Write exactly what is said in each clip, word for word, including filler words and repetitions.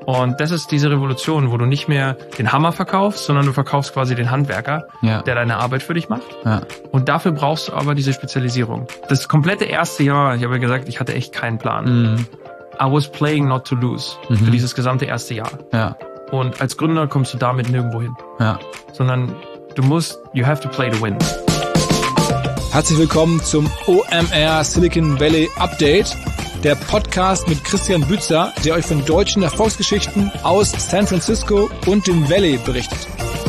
Und das ist diese Revolution, wo du nicht mehr den Hammer verkaufst, sondern du verkaufst quasi den Handwerker, ja. der deine Arbeit für dich macht. Ja. Und dafür brauchst du aber diese Spezialisierung. Das komplette erste Jahr, ich habe ja gesagt, ich hatte echt keinen Plan. Mhm. I was playing not to lose mhm. für dieses gesamte erste Jahr. Ja. Und als Gründer kommst du damit nirgendwo hin. Ja. Sondern du musst, you have to play to win. Herzlich willkommen zum O M R Silicon Valley Update, der Podcast mit Christian Bützer, der euch von deutschen Erfolgsgeschichten aus San Francisco und dem Valley berichtet.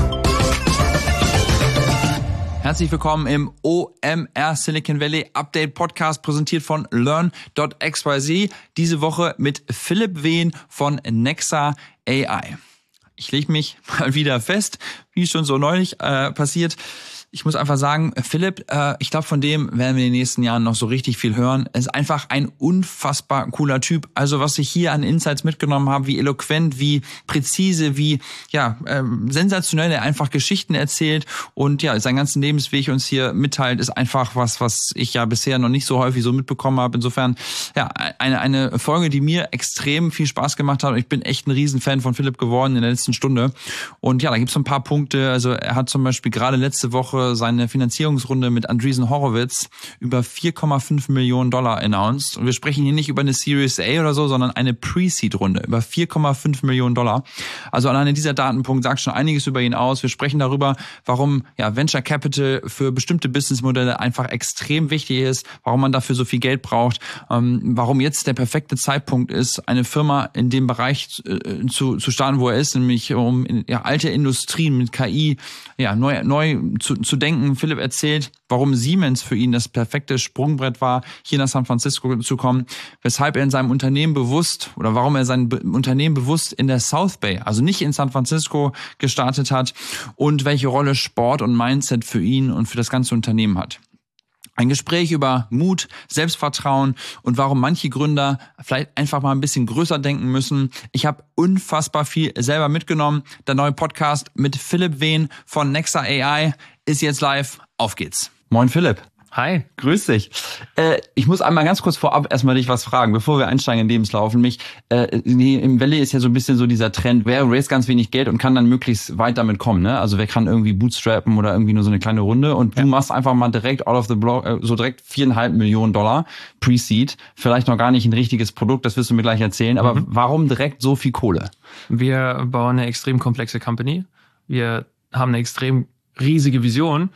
Herzlich willkommen im O M R Silicon Valley Update Podcast, präsentiert von learn dot x y z. Diese Woche mit Philipp Wehn von Nexa A I. Ich lege mich mal wieder fest, wie schon so neulich äh, passiert. Ich muss einfach sagen, Philipp, äh, ich glaube, von dem werden wir in den nächsten Jahren noch so richtig viel hören. Er ist einfach ein unfassbar cooler Typ. Also was ich hier an Insights mitgenommen habe, wie eloquent, wie präzise, wie ja äh, sensationell er einfach Geschichten erzählt und ja seinen ganzen Lebensweg uns hier mitteilt, ist einfach was, was ich ja bisher noch nicht so häufig so mitbekommen habe. Insofern ja eine eine Folge, die mir extrem viel Spaß gemacht hat. Und ich bin echt ein Riesenfan von Philipp geworden in der letzten Stunde. Und ja, da gibt es so ein paar Punkte. Also er hat zum Beispiel gerade letzte Woche seine Finanzierungsrunde mit Andreessen Horowitz über vier Komma fünf Millionen Dollar announced. Und wir sprechen hier nicht über eine Series A oder so, sondern eine Pre-Seed-Runde über vier Komma fünf Millionen Dollar. Also alleine dieser Datenpunkt sagt schon einiges über ihn aus. Wir sprechen darüber, warum ja Venture Capital für bestimmte Businessmodelle einfach extrem wichtig ist, warum man dafür so viel Geld braucht, ähm, warum jetzt der perfekte Zeitpunkt ist, eine Firma in dem Bereich äh, zu, zu starten, wo er ist, nämlich um ja, alte Industrien mit K I ja neu, neu zu, zu denken. Philipp erzählt, warum Siemens für ihn das perfekte Sprungbrett war, hier nach San Francisco zu kommen, weshalb er in seinem Unternehmen bewusst oder warum er sein Be- Unternehmen bewusst in der South Bay, also nicht in San Francisco, gestartet hat und welche Rolle Sport und Mindset für ihn und für das ganze Unternehmen hat. Ein Gespräch über Mut, Selbstvertrauen und warum manche Gründer vielleicht einfach mal ein bisschen größer denken müssen. Ich habe unfassbar viel selber mitgenommen. Der neue Podcast mit Philipp Wehn von Nexa A I ist jetzt live. Auf geht's. Moin Philipp. Hi. Grüß dich. Äh, ich muss einmal ganz kurz vorab erstmal dich was fragen, bevor wir einsteigen in den Lebenslauf. Nämlich, äh, im Valley ist ja so ein bisschen so dieser Trend, wer raised ganz wenig Geld und kann dann möglichst weit damit kommen, ne? Also wer kann irgendwie bootstrappen oder irgendwie nur so eine kleine Runde und ja. Du machst einfach mal direkt out of the block, äh, so direkt viereinhalb Millionen Dollar Pre-Seed. Vielleicht noch gar nicht ein richtiges Produkt, das wirst du mir gleich erzählen, aber mhm. warum direkt so viel Kohle? Wir bauen eine extrem komplexe Company. Wir haben eine extrem riesige Vision.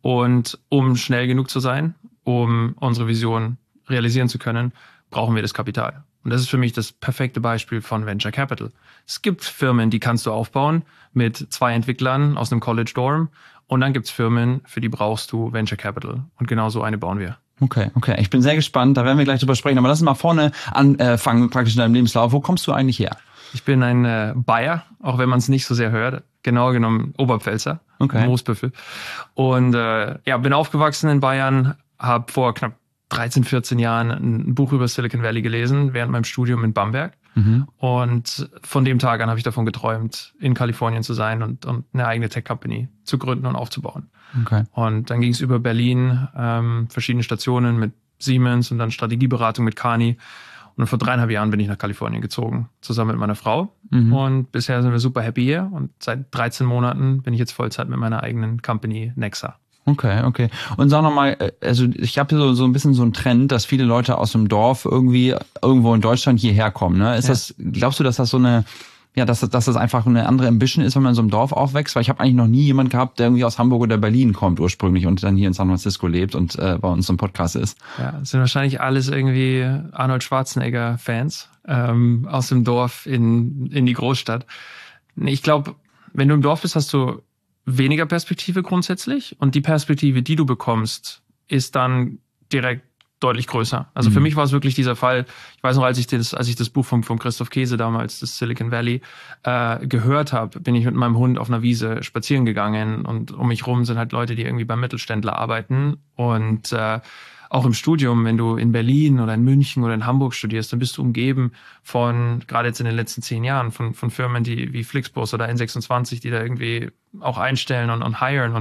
Und um schnell genug zu sein, um unsere Vision realisieren zu können, brauchen wir das Kapital. Und das ist für mich das perfekte Beispiel von Venture Capital. Es gibt Firmen, die kannst du aufbauen mit zwei Entwicklern aus einem College Dorm. Und dann gibt's Firmen, für die brauchst du Venture Capital. Und genau so eine bauen wir. Okay, okay. Ich bin sehr gespannt. Da werden wir gleich drüber sprechen. Aber lass uns mal vorne anfangen, praktisch in deinem Lebenslauf. Wo kommst du eigentlich her? Ich bin ein äh, Bayer, auch wenn man es nicht so sehr hört. Genauer genommen Oberpfälzer, okay. Moosbüffel. Und äh, ja, bin aufgewachsen in Bayern, habe vor knapp dreizehn, vierzehn Jahren ein Buch über Silicon Valley gelesen, während meinem Studium in Bamberg. Mhm. Und von dem Tag an habe ich davon geträumt, in Kalifornien zu sein und, und eine eigene Tech-Company zu gründen und aufzubauen. Okay. Und dann ging es über Berlin, ähm, verschiedene Stationen mit Siemens und dann Strategieberatung mit Kearney. Und vor dreieinhalb Jahren bin ich nach Kalifornien gezogen, zusammen mit meiner Frau. Mhm. Und bisher sind wir super happy hier. Und seit dreizehn Monaten bin ich jetzt Vollzeit mit meiner eigenen Company Nexa. Okay, okay. Und sag nochmal, also ich habe so, so ein bisschen so einen Trend, dass viele Leute aus dem Dorf irgendwie irgendwo in Deutschland hierher kommen. Ne? Ist ja. das, glaubst du, dass das so eine... Ja, dass, dass das einfach eine andere Ambition ist, wenn man in so einem Dorf aufwächst, weil ich habe eigentlich noch nie jemanden gehabt, der irgendwie aus Hamburg oder Berlin kommt ursprünglich und dann hier in San Francisco lebt und äh, bei uns im Podcast ist. Ja, das sind wahrscheinlich alles irgendwie Arnold Schwarzenegger-Fans ähm, aus dem Dorf in, in die Großstadt. Ich glaube, wenn du im Dorf bist, hast du weniger Perspektive grundsätzlich und die Perspektive, die du bekommst, ist dann direkt deutlich größer. Also mhm. für mich war es wirklich dieser Fall. Ich weiß noch, als ich das, als ich das Buch von, von Christoph Käse damals, das Silicon Valley, äh, gehört habe, bin ich mit meinem Hund auf einer Wiese spazieren gegangen und um mich rum sind halt Leute, die irgendwie beim Mittelständler arbeiten und äh, auch im Studium, wenn du in Berlin oder in München oder in Hamburg studierst, dann bist du umgeben von, gerade jetzt in den letzten zehn Jahren, von, von Firmen die wie Flixbus oder N sechsundzwanzig, die da irgendwie auch einstellen und, und hiren und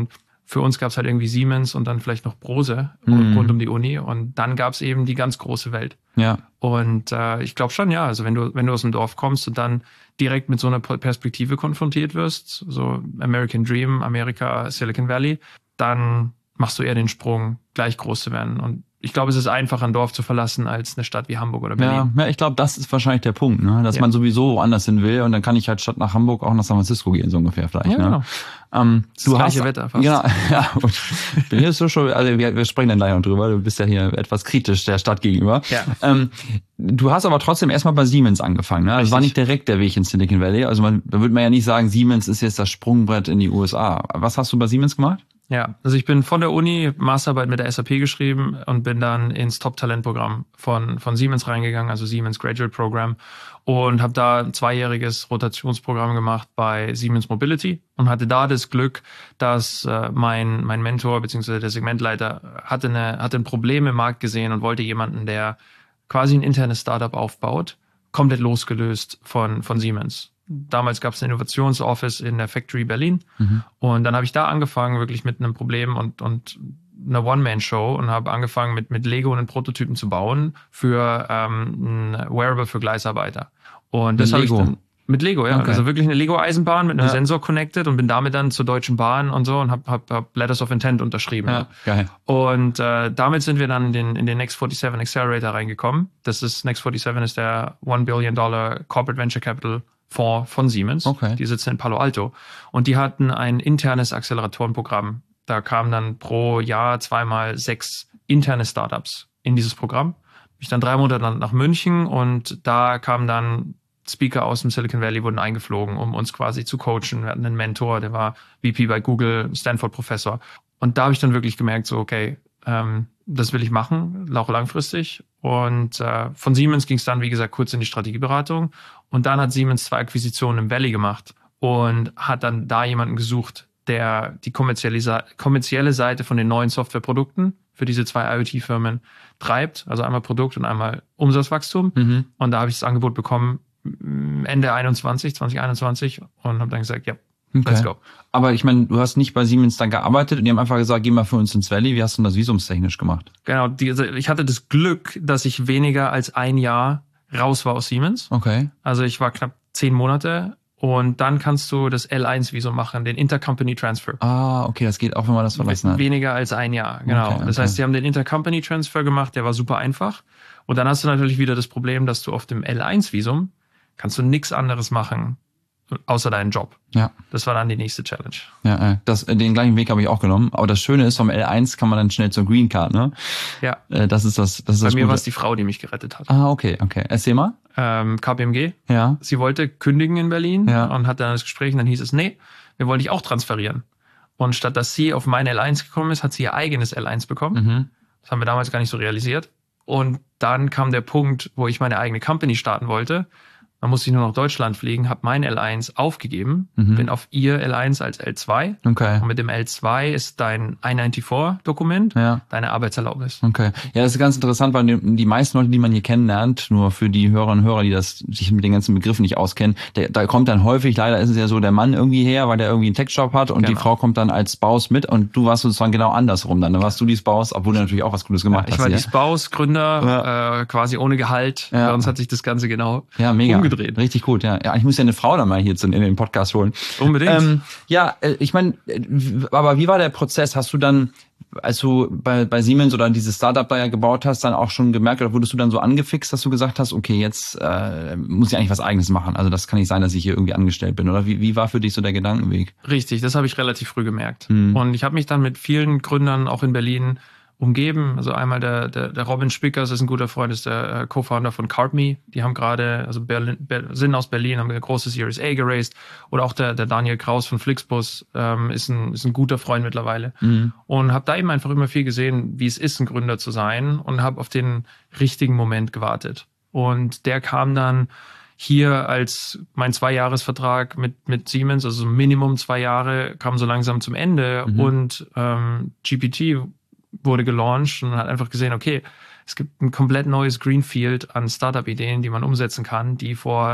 für uns gab es halt irgendwie Siemens und dann vielleicht noch Brose mhm. rund um die Uni. Und dann gab es eben die ganz große Welt. Ja. Und äh, ich glaube schon, ja, also wenn du, wenn du aus dem Dorf kommst und dann direkt mit so einer Perspektive konfrontiert wirst, so American Dream, Amerika, Silicon Valley, dann machst du eher den Sprung, gleich groß zu werden. Und ich glaube, es ist einfacher, ein Dorf zu verlassen, als eine Stadt wie Hamburg oder Berlin. Ja, ja ich glaube, das ist wahrscheinlich der Punkt, ne? Dass ja. man sowieso woanders hin will und dann kann ich halt statt nach Hamburg auch nach San Francisco gehen, so ungefähr vielleicht. Ja, ne? Genau. Ähm, das du gleiche hast, Wetter fast. Genau, ja. Bin hier so schon, also wir, wir sprechen dann gleich noch drüber. Du bist ja hier etwas kritisch der Stadt gegenüber. Ja. Ähm, du hast aber trotzdem erstmal bei Siemens angefangen, ne? Das war nicht direkt der Weg in Silicon Valley. Also man, da würde man ja nicht sagen, Siemens ist jetzt das Sprungbrett in die U S A. Was hast du bei Siemens gemacht? Ja, also ich bin von der Uni Masterarbeit mit der S A P geschrieben und bin dann ins Top-Talent-Programm von von Siemens reingegangen, also Siemens Graduate Program, und habe da ein zweijähriges Rotationsprogramm gemacht bei Siemens Mobility und hatte da das Glück, dass äh, mein mein Mentor bzw. der Segmentleiter hatte eine hatte ein Problem im Markt gesehen und wollte jemanden, der quasi ein internes Startup aufbaut, komplett losgelöst von von Siemens. Damals gab es ein Innovationsoffice in der Factory Berlin mhm. und dann habe ich da angefangen, wirklich mit einem Problem und und einer One-Man-Show und habe angefangen mit mit Lego einen Prototypen zu bauen für ähm, ein Wearable für Gleisarbeiter. Und das habe ich dann mit Lego, ja, okay. Also wirklich eine Lego-Eisenbahn mit einem ja. Sensor connected und bin damit dann zur Deutschen Bahn und so und habe hab, hab Letters of Intent unterschrieben. Ja, geil. Und äh, damit sind wir dann in den, in den Next forty-seven Accelerator reingekommen. Das ist Next forty-seven ist der one billion dollar Corporate Venture Capital Fonds von Siemens. Okay. Die sitzen in Palo Alto. Und die hatten ein internes Acceleratorenprogramm. Da kamen dann pro Jahr zweimal sechs interne Startups in dieses Programm. Ich dann drei Monate lang nach München und da kamen dann Speaker aus dem Silicon Valley, wurden eingeflogen, um uns quasi zu coachen. Wir hatten einen Mentor, der war V P bei Google, Stanford-Professor. Und da habe ich dann wirklich gemerkt, so okay, ähm, das will ich machen, auch langfristig. Und äh, von Siemens ging es dann, wie gesagt, kurz in die Strategieberatung. Und dann hat Siemens zwei Akquisitionen im Valley gemacht und hat dann da jemanden gesucht, der die kommerzielle, kommerzielle Seite von den neuen Softwareprodukten für diese zwei IoT-Firmen treibt. Also einmal Produkt und einmal Umsatzwachstum. Mhm. Und da habe ich das Angebot bekommen, Ende einundzwanzig, zwanzig einundzwanzig und habe dann gesagt, ja, okay. Let's go. Aber ich meine, du hast nicht bei Siemens dann gearbeitet und die haben einfach gesagt, geh mal für uns ins Valley. Wie hast du das visumstechnisch gemacht? Genau, die, ich hatte das Glück, dass ich weniger als ein Jahr raus war aus Siemens. Okay. Also ich war knapp zehn Monate und dann kannst du das L eins Visum machen, den Intercompany Transfer. Ah, okay, das geht auch, wenn man das verlassen hat. Weniger als ein Jahr, genau. Okay, okay. Das heißt, die haben den Intercompany Transfer gemacht, der war super einfach. Und dann hast du natürlich wieder das Problem, dass du auf dem L eins Visum kannst du nichts anderes machen, außer deinen Job. Ja. Das war dann die nächste Challenge. Ja, das, den gleichen Weg habe ich auch genommen. Aber das Schöne ist, vom L eins kann man dann schnell zur Green Card, ne? Ja. Das ist das, das ist Bei das mir war es die Frau, die mich gerettet hat. Ah, okay, okay. Erzähl mal. Ähm, K P M G. Ja. Sie wollte kündigen in Berlin ja. und hat dann das Gespräch und dann hieß es, nee, wir wollen dich auch transferieren. Und statt dass sie auf mein L eins gekommen ist, hat sie ihr eigenes L eins bekommen. Mhm. Das haben wir damals gar nicht so realisiert. Und dann kam der Punkt, wo ich meine eigene Company starten wollte. Dann musste ich nur nach Deutschland fliegen, habe mein L eins aufgegeben, mhm. bin auf ihr L eins als L zwei. Okay. Und mit dem L zwei ist dein I neunundneunzig-Dokument, ja. deine Arbeitserlaubnis. Okay. Ja, das ist ganz interessant, weil die, die meisten Leute, die man hier kennenlernt, nur für die Hörerinnen und Hörer, die das sich mit den ganzen Begriffen nicht auskennen, der, da kommt dann häufig, leider ist es ja so, der Mann irgendwie her, weil der irgendwie einen Tech-Job hat und genau. die Frau kommt dann als Spouse mit und du warst sozusagen genau andersrum dann. Dann warst du die Spouse, obwohl du natürlich auch was Gutes gemacht ja, ich hast. Ich war hier. die Spouse, Gründer, ja. äh, quasi ohne Gehalt. Ja. Bei uns hat sich das Ganze genau ja, mega. umgedreht. Richtig gut, ja. Ja, ich muss ja eine Frau dann mal hier in den Podcast holen. Unbedingt. Ähm, ja, ich meine, aber wie war der Prozess? Hast du dann, als du bei, bei Siemens oder dieses Startup da ja gebaut hast, dann auch schon gemerkt oder wurdest du dann so angefixt, dass du gesagt hast, okay, jetzt äh, muss ich eigentlich was Eigenes machen. Also das kann nicht sein, dass ich hier irgendwie angestellt bin. Oder wie, wie war für dich so der Gedankenweg? Richtig, das habe ich relativ früh gemerkt. Hm. Und ich habe mich dann mit vielen Gründern auch in Berlin umgeben. Also einmal der, der, der Robin Spickers ist ein guter Freund, ist der äh, Co-Founder von CartMe. Die haben gerade, also Berlin, Ber, sind aus Berlin, haben eine große Series A geraced. Oder auch der, der Daniel Kraus von Flixbus ähm, ist, ein, ist ein guter Freund mittlerweile. Mhm. Und habe da eben einfach immer viel gesehen, wie es ist, ein Gründer zu sein und habe auf den richtigen Moment gewartet. Und der kam dann hier als mein Zweijahresvertrag mit, mit Siemens, also Minimum zwei Jahre, kam so langsam zum Ende mhm. und ähm, G P T wurde gelauncht und man hat einfach gesehen, okay, es gibt ein komplett neues Greenfield an Startup-Ideen, die man umsetzen kann, die vor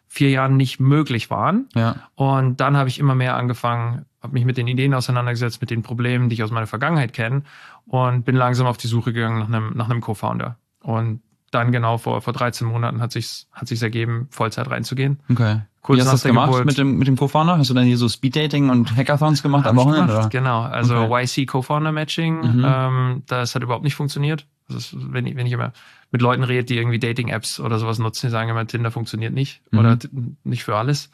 vier Jahren nicht möglich waren. Ja. Und dann habe ich immer mehr angefangen, habe mich mit den Ideen auseinandergesetzt, mit den Problemen, die ich aus meiner Vergangenheit kenne und bin langsam auf die Suche gegangen nach einem, nach einem Co-Founder. Und dann genau vor, vor dreizehn Monaten hat sich's, hat sich's ergeben, Vollzeit reinzugehen. Okay. Kurz Wie hast du das gemacht Geburt. mit dem, mit dem Co-Founder? Hast du dann hier so Speeddating und Hackathons gemacht am Wochenende? Oder? Genau. Also okay. Y C Co-Founder Matching, Mhm. ähm, das hat überhaupt nicht funktioniert. Das ist, wenn ich, wenn ich immer mit Leuten rede, die irgendwie Dating-Apps oder sowas nutzen, die sagen immer, Tinder funktioniert nicht Mhm. oder t- nicht für alles.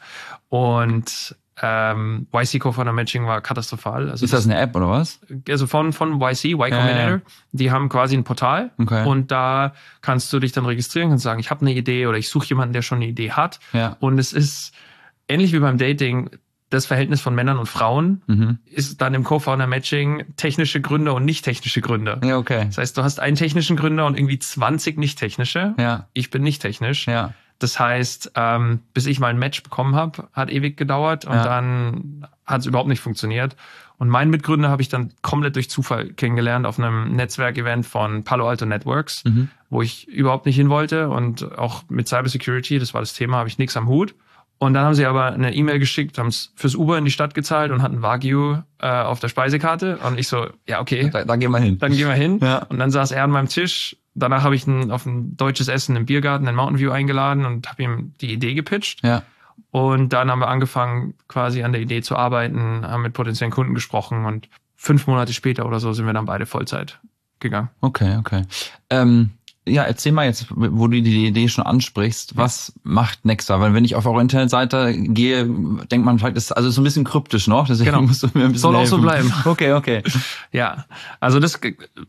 Und ähm, Y C Co-Founder Matching war katastrophal. Also ist das eine App oder was? Also von, von Y C, Y Combinator, ja, ja. Die haben quasi ein Portal okay. und da kannst du dich dann registrieren und sagen, ich habe eine Idee oder ich suche jemanden, der schon eine Idee hat. Ja. Und es ist ähnlich wie beim Dating, das Verhältnis von Männern und Frauen mhm. ist dann im Co-Founder-Matching technische Gründer und nicht technische Gründer. Ja, okay. Das heißt, du hast einen technischen Gründer und irgendwie zwanzig nicht technische. Ja. Ich bin nicht technisch. Ja. Das heißt, ähm, bis ich mal ein Match bekommen habe, hat ewig gedauert und ja. dann hat es überhaupt nicht funktioniert. Und meinen Mitgründer habe ich dann komplett durch Zufall kennengelernt auf einem Netzwerkevent von Palo Alto Networks, mhm. wo ich überhaupt nicht hin wollte und auch mit Cybersecurity, das war das Thema, habe ich nichts am Hut. Und dann haben sie aber eine E-Mail geschickt, haben es fürs Uber in die Stadt gezahlt und hatten Wagyu äh, auf der Speisekarte. Und ich so, ja, okay. Da, dann gehen wir hin. Dann gehen wir hin. Ja. Und dann saß er an meinem Tisch. Danach habe ich ihn auf ein deutsches Essen im Biergarten in Mountain View eingeladen und habe ihm die Idee gepitcht. Ja. Und dann haben wir angefangen, quasi an der Idee zu arbeiten, haben mit potenziellen Kunden gesprochen und fünf Monate später oder so sind wir dann beide Vollzeit gegangen. Okay, okay. Ähm Ja, erzähl mal jetzt, wo du die Idee schon ansprichst, was macht Nexa? Weil wenn ich auf eure Internetseite gehe, denkt man vielleicht, das ist also so ein bisschen kryptisch noch, deswegen genau. musst du mir ein bisschen Soll helfen. auch so bleiben. Okay, okay. Ja, also das,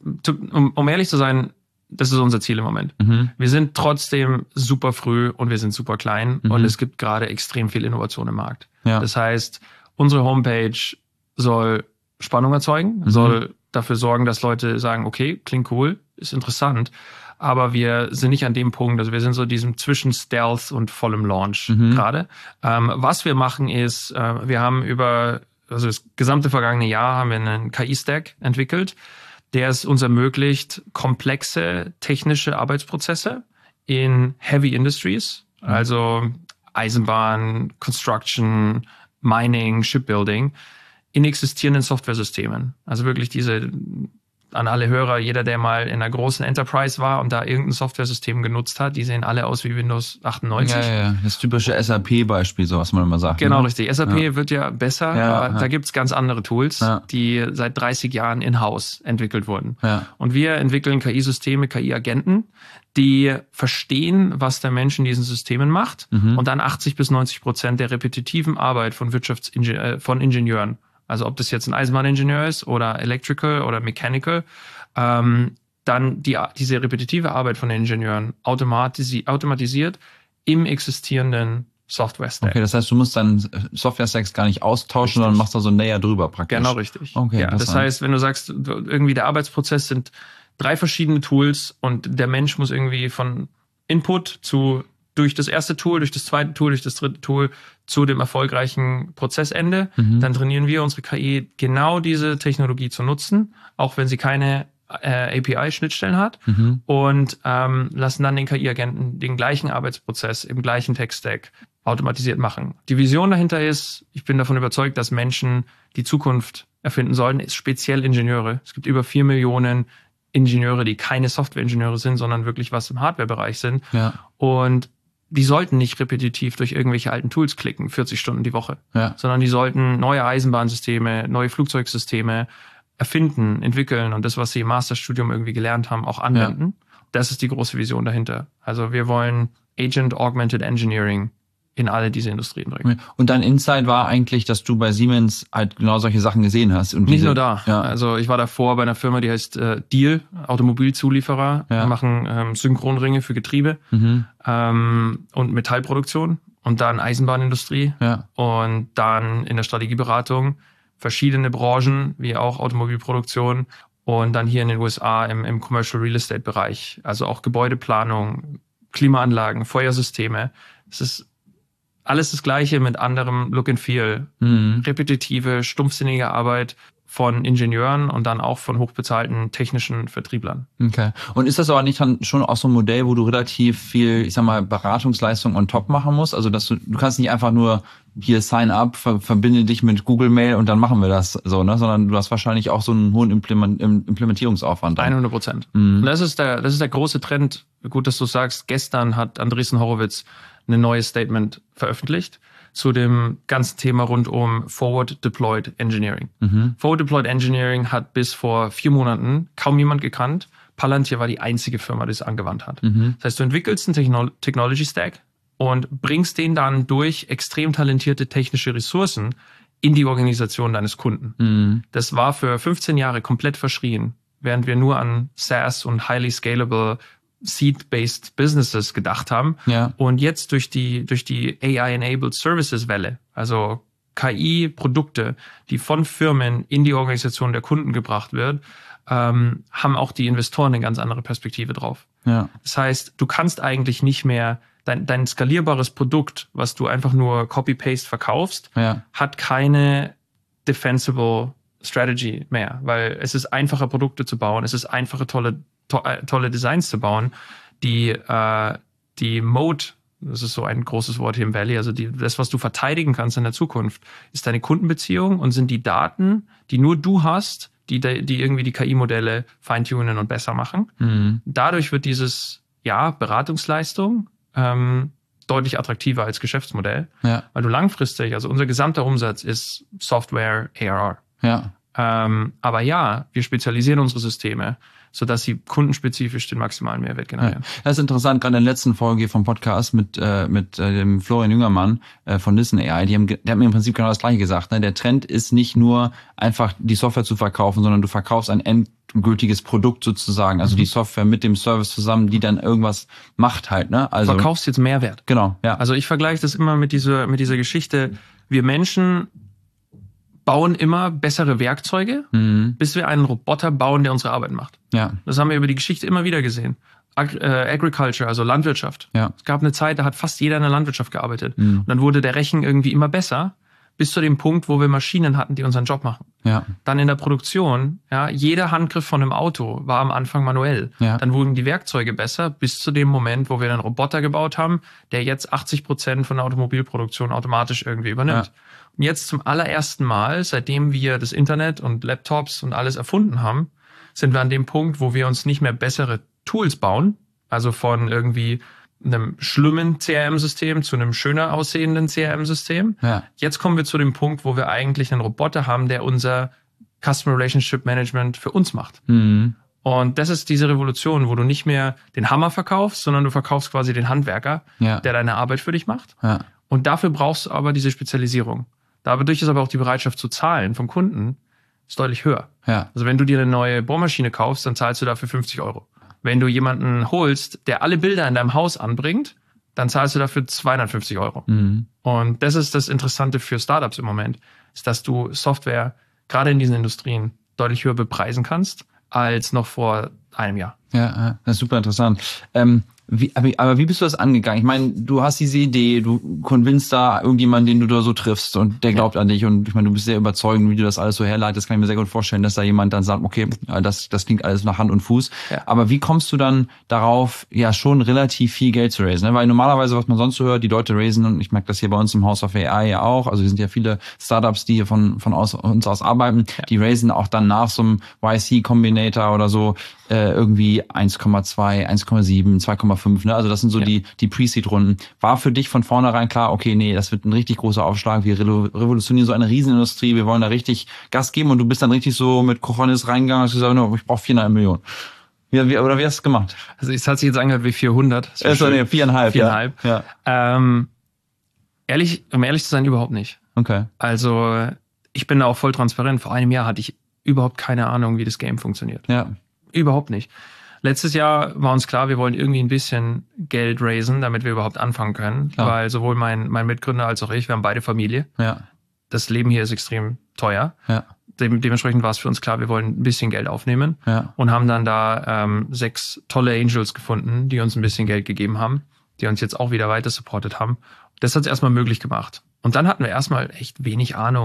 um, um ehrlich zu sein, das ist unser Ziel im Moment. Mhm. Wir sind trotzdem super früh und wir sind super klein Mhm. und es gibt gerade extrem viel Innovation im Markt. Ja. Das heißt, unsere Homepage soll Spannung erzeugen, Mhm. soll dafür sorgen, dass Leute sagen, okay, klingt cool, ist interessant. Aber wir sind nicht an dem Punkt, also wir sind so diesem zwischen Stealth und vollem Launch Mhm. gerade. Ähm, was wir machen ist, äh, wir haben über, also das gesamte vergangene Jahr haben wir einen K I-Stack entwickelt, der es uns ermöglicht, komplexe technische Arbeitsprozesse in Heavy Industries, mhm. also Eisenbahn, Construction, Mining, Shipbuilding, in existierenden Softwaresystemen. Also wirklich diese, an alle Hörer, jeder, der mal in einer großen Enterprise war und da irgendein Softwaresystem genutzt hat, die sehen alle aus wie Windows achtundneunzig. Ja, ja, das typische S A P-Beispiel, so was man immer sagt. Genau, ne? richtig. S A P ja. wird ja besser, ja, aber ja. da gibt's ganz andere Tools, ja. die seit dreißig Jahren in-house entwickelt wurden. Ja. Und wir entwickeln K I-Systeme, K I-Agenten, die verstehen, was der Mensch in diesen Systemen macht mhm. und dann achtzig bis neunzig Prozent der repetitiven Arbeit von Wirtschaftsingen- äh, von Ingenieuren, also ob das jetzt ein Eisenbahningenieur ist oder Electrical oder Mechanical, ähm, dann die, diese repetitive Arbeit von den Ingenieuren automatisi- automatisiert im existierenden Software-Stack. Okay, das heißt, du musst deinen Software-Stacks gar nicht austauschen, richtig. Sondern machst da so ein Layer drüber praktisch. Genau, richtig. Okay, ja, das heißt, wenn du sagst, irgendwie der Arbeitsprozess sind drei verschiedene Tools und der Mensch muss irgendwie von Input zu durch das erste Tool, durch das zweite Tool, durch das dritte Tool zu dem erfolgreichen Prozessende, mhm. dann trainieren wir unsere K I genau diese Technologie zu nutzen, auch wenn sie keine äh, A P I-Schnittstellen hat mhm. und ähm, lassen dann den K I-Agenten den gleichen Arbeitsprozess im gleichen Tech-Stack automatisiert machen. Die Vision dahinter ist, ich bin davon überzeugt, dass Menschen die Zukunft erfinden sollen, ist speziell Ingenieure. Es gibt über vier Millionen Ingenieure, die keine Software-Ingenieure sind, sondern wirklich was im Hardware-Bereich sind. Ja. Und die sollten nicht repetitiv durch irgendwelche alten Tools klicken, vierzig Stunden die Woche, ja. sondern die sollten neue Eisenbahnsysteme, neue Flugzeugsysteme erfinden, entwickeln und das, was sie im Masterstudium irgendwie gelernt haben, auch anwenden. Ja. Das ist die große Vision dahinter. Also wir wollen Agent-Augmented Engineering in alle diese Industrien bringen. Und dein Insight war eigentlich, dass du bei Siemens halt genau solche Sachen gesehen hast. Und Nicht diese, nur da. Ja. Also ich war davor bei einer Firma, die heißt äh, Diehl, Automobilzulieferer. Ja. Die machen ähm, Synchronringe für Getriebe mhm. ähm, und Metallproduktion und dann Eisenbahnindustrie ja. und dann in der Strategieberatung verschiedene Branchen, wie auch Automobilproduktion und dann hier in den U S A im, im Commercial Real Estate Bereich, also auch Gebäudeplanung, Klimaanlagen, Feuersysteme. Es ist alles das Gleiche mit anderem Look and Feel. Mhm. Repetitive, stumpfsinnige Arbeit, von Ingenieuren und dann auch von hochbezahlten technischen Vertrieblern. Okay. Und ist das aber nicht dann schon auch so ein Modell, wo du relativ viel, ich sag mal, Beratungsleistung on top machen musst? Also dass du, du kannst nicht einfach nur hier sign up, ver, verbinde dich mit Google Mail und dann machen wir das so, ne? Sondern du hast wahrscheinlich auch so einen hohen Implement, Implementierungsaufwand. Dann. hundert Prozent. Mhm. Und das ist der, das ist der große Trend. Gut, dass du sagst, gestern hat Andreessen Horowitz ein neues Statement veröffentlicht zu dem ganzen Thema rund um Forward Deployed Engineering. Mhm. Forward Deployed Engineering hat bis vor vier Monaten kaum jemand gekannt. Palantir war die einzige Firma, die es angewandt hat. Mhm. Das heißt, du entwickelst einen Techno- Technology Stack und bringst den dann durch extrem talentierte technische Ressourcen in die Organisation deines Kunden. Mhm. Das war für fünfzehn Jahre komplett verschrien, während wir nur an SaaS und highly scalable Seed-based Businesses gedacht haben. Ja. Und jetzt durch die, durch die A I-enabled Services-Welle, also K I-Produkte, die von Firmen in die Organisation der Kunden gebracht wird, ähm, haben auch die Investoren eine ganz andere Perspektive drauf. Ja. Das heißt, du kannst eigentlich nicht mehr dein, dein skalierbares Produkt, was du einfach nur Copy-Paste verkaufst, ja. hat keine defensible Strategy mehr, weil es ist einfacher, Produkte zu bauen, es ist einfacher, tolle To- tolle Designs zu bauen, die äh, die Moat, das ist so ein großes Wort hier im Valley, also die, das, was du verteidigen kannst in der Zukunft, ist deine Kundenbeziehung und sind die Daten, die nur du hast, die, die irgendwie die K I-Modelle feintunen und besser machen. Mhm. Dadurch wird dieses, ja, Beratungsleistung ähm, deutlich attraktiver als Geschäftsmodell, ja. weil du langfristig, also unser gesamter Umsatz ist Software A R R. Ja. Ähm, aber ja, wir spezialisieren unsere Systeme, sodass sie kundenspezifisch den maximalen Mehrwert generieren. Ja, das ist interessant, gerade in der letzten Folge vom Podcast mit äh, mit äh, dem Florian Jüngermann äh, von Listen A I, die haben, der hat mir im Prinzip genau das Gleiche gesagt. Ne? Der Trend ist nicht nur einfach die Software zu verkaufen, sondern du verkaufst ein endgültiges Produkt sozusagen, also mhm. die Software mit dem Service zusammen, die dann irgendwas macht halt. Ne? Also du verkaufst jetzt Mehrwert. Genau, ja. Also ich vergleiche das immer mit dieser mit dieser Geschichte, wir Menschen bauen immer bessere Werkzeuge, mhm. bis wir einen Roboter bauen, der unsere Arbeit macht. Ja. Das haben wir über die Geschichte immer wieder gesehen. Ag- äh, Agriculture, also Landwirtschaft. Ja. Es gab eine Zeit, da hat fast jeder in der Landwirtschaft gearbeitet. Mhm. Und dann wurde der Rechen irgendwie immer besser, bis zu dem Punkt, wo wir Maschinen hatten, die unseren Job machen. Ja. Dann in der Produktion, ja, jeder Handgriff von einem Auto war am Anfang manuell. Ja. Dann wurden die Werkzeuge besser, bis zu dem Moment, wo wir einen Roboter gebaut haben, der jetzt achtzig Prozent von der Automobilproduktion automatisch irgendwie übernimmt. Ja. Und jetzt zum allerersten Mal, seitdem wir das Internet und Laptops und alles erfunden haben, sind wir an dem Punkt, wo wir uns nicht mehr bessere Tools bauen, also von irgendwie einem schlimmen C R M-System zu einem schöner aussehenden C R M-System. Ja. Jetzt kommen wir zu dem Punkt, wo wir eigentlich einen Roboter haben, der unser Customer Relationship Management für uns macht. Mhm. Und das ist diese Revolution, wo du nicht mehr den Hammer verkaufst, sondern du verkaufst quasi den Handwerker, ja. der deine Arbeit für dich macht. Ja. Und dafür brauchst du aber diese Spezialisierung. Dadurch ist aber auch die Bereitschaft zu zahlen vom Kunden ist deutlich höher. Ja. Also wenn du dir eine neue Bohrmaschine kaufst, dann zahlst du dafür fünfzig Euro. Wenn du jemanden holst, der alle Bilder in deinem Haus anbringt, dann zahlst du dafür zweihundertfünfzig Euro. Mhm. Und das ist das Interessante für Startups im Moment, ist, dass du Software gerade in diesen Industrien deutlich höher bepreisen kannst als noch vor einem Jahr. Ja, das ist super interessant. Ähm, wie, aber, aber wie bist du das angegangen? Ich meine, du hast diese Idee, du convinst da irgendjemanden, den du da so triffst und der glaubt ja. an dich und ich meine, du bist sehr überzeugend, wie du das alles so herleitest, kann ich mir sehr gut vorstellen, dass da jemand dann sagt, okay, das, das klingt alles nach Hand und Fuß. Ja. Aber wie kommst du dann darauf, ja schon relativ viel Geld zu raisen? Ne? Weil normalerweise, was man sonst so hört, die Leute raisen, und ich merke das hier bei uns im House of A I ja auch, also wir sind ja viele Startups, die hier von, von aus, uns aus arbeiten, ja. die raisen auch dann nach so einem Y C-Combinator oder so äh, irgendwie eins Komma zwei, eins Komma sieben, zwei Komma fünf, ne? Also das sind so ja. die die Pre-Seed-Runden. War für dich von vornherein klar, okay, nee, das wird ein richtig großer Aufschlag, wir revolutionieren so eine Riesenindustrie, wir wollen da richtig Gas geben und du bist dann richtig so mit Cojones reingegangen und hast gesagt, no, ich brauche viereinhalb Millionen. Wie, wie, oder wie hast du es gemacht? Also es hat sich jetzt angehört wie vierhundert. Also, nee, viereinhalb. Viereinhalb. Ja. Ja. Ähm, ehrlich, um ehrlich zu sein, überhaupt nicht. Okay. Also ich bin da auch voll transparent. Vor einem Jahr hatte ich überhaupt keine Ahnung, wie das Game funktioniert. Ja. Überhaupt nicht. Letztes Jahr war uns klar, wir wollen irgendwie ein bisschen Geld raisen, damit wir überhaupt anfangen können. Klar. Weil sowohl mein, mein Mitgründer als auch ich, wir haben beide Familie. Ja. Das Leben hier ist extrem teuer. Ja. Dem, dementsprechend war es für uns klar, wir wollen ein bisschen Geld aufnehmen. Ja. Und haben dann da ähm, sechs tolle Angels gefunden, die uns ein bisschen Geld gegeben haben, die uns jetzt auch wieder weiter supportet haben. Das hat es erstmal möglich gemacht. Und dann hatten wir erstmal echt wenig Ahnung,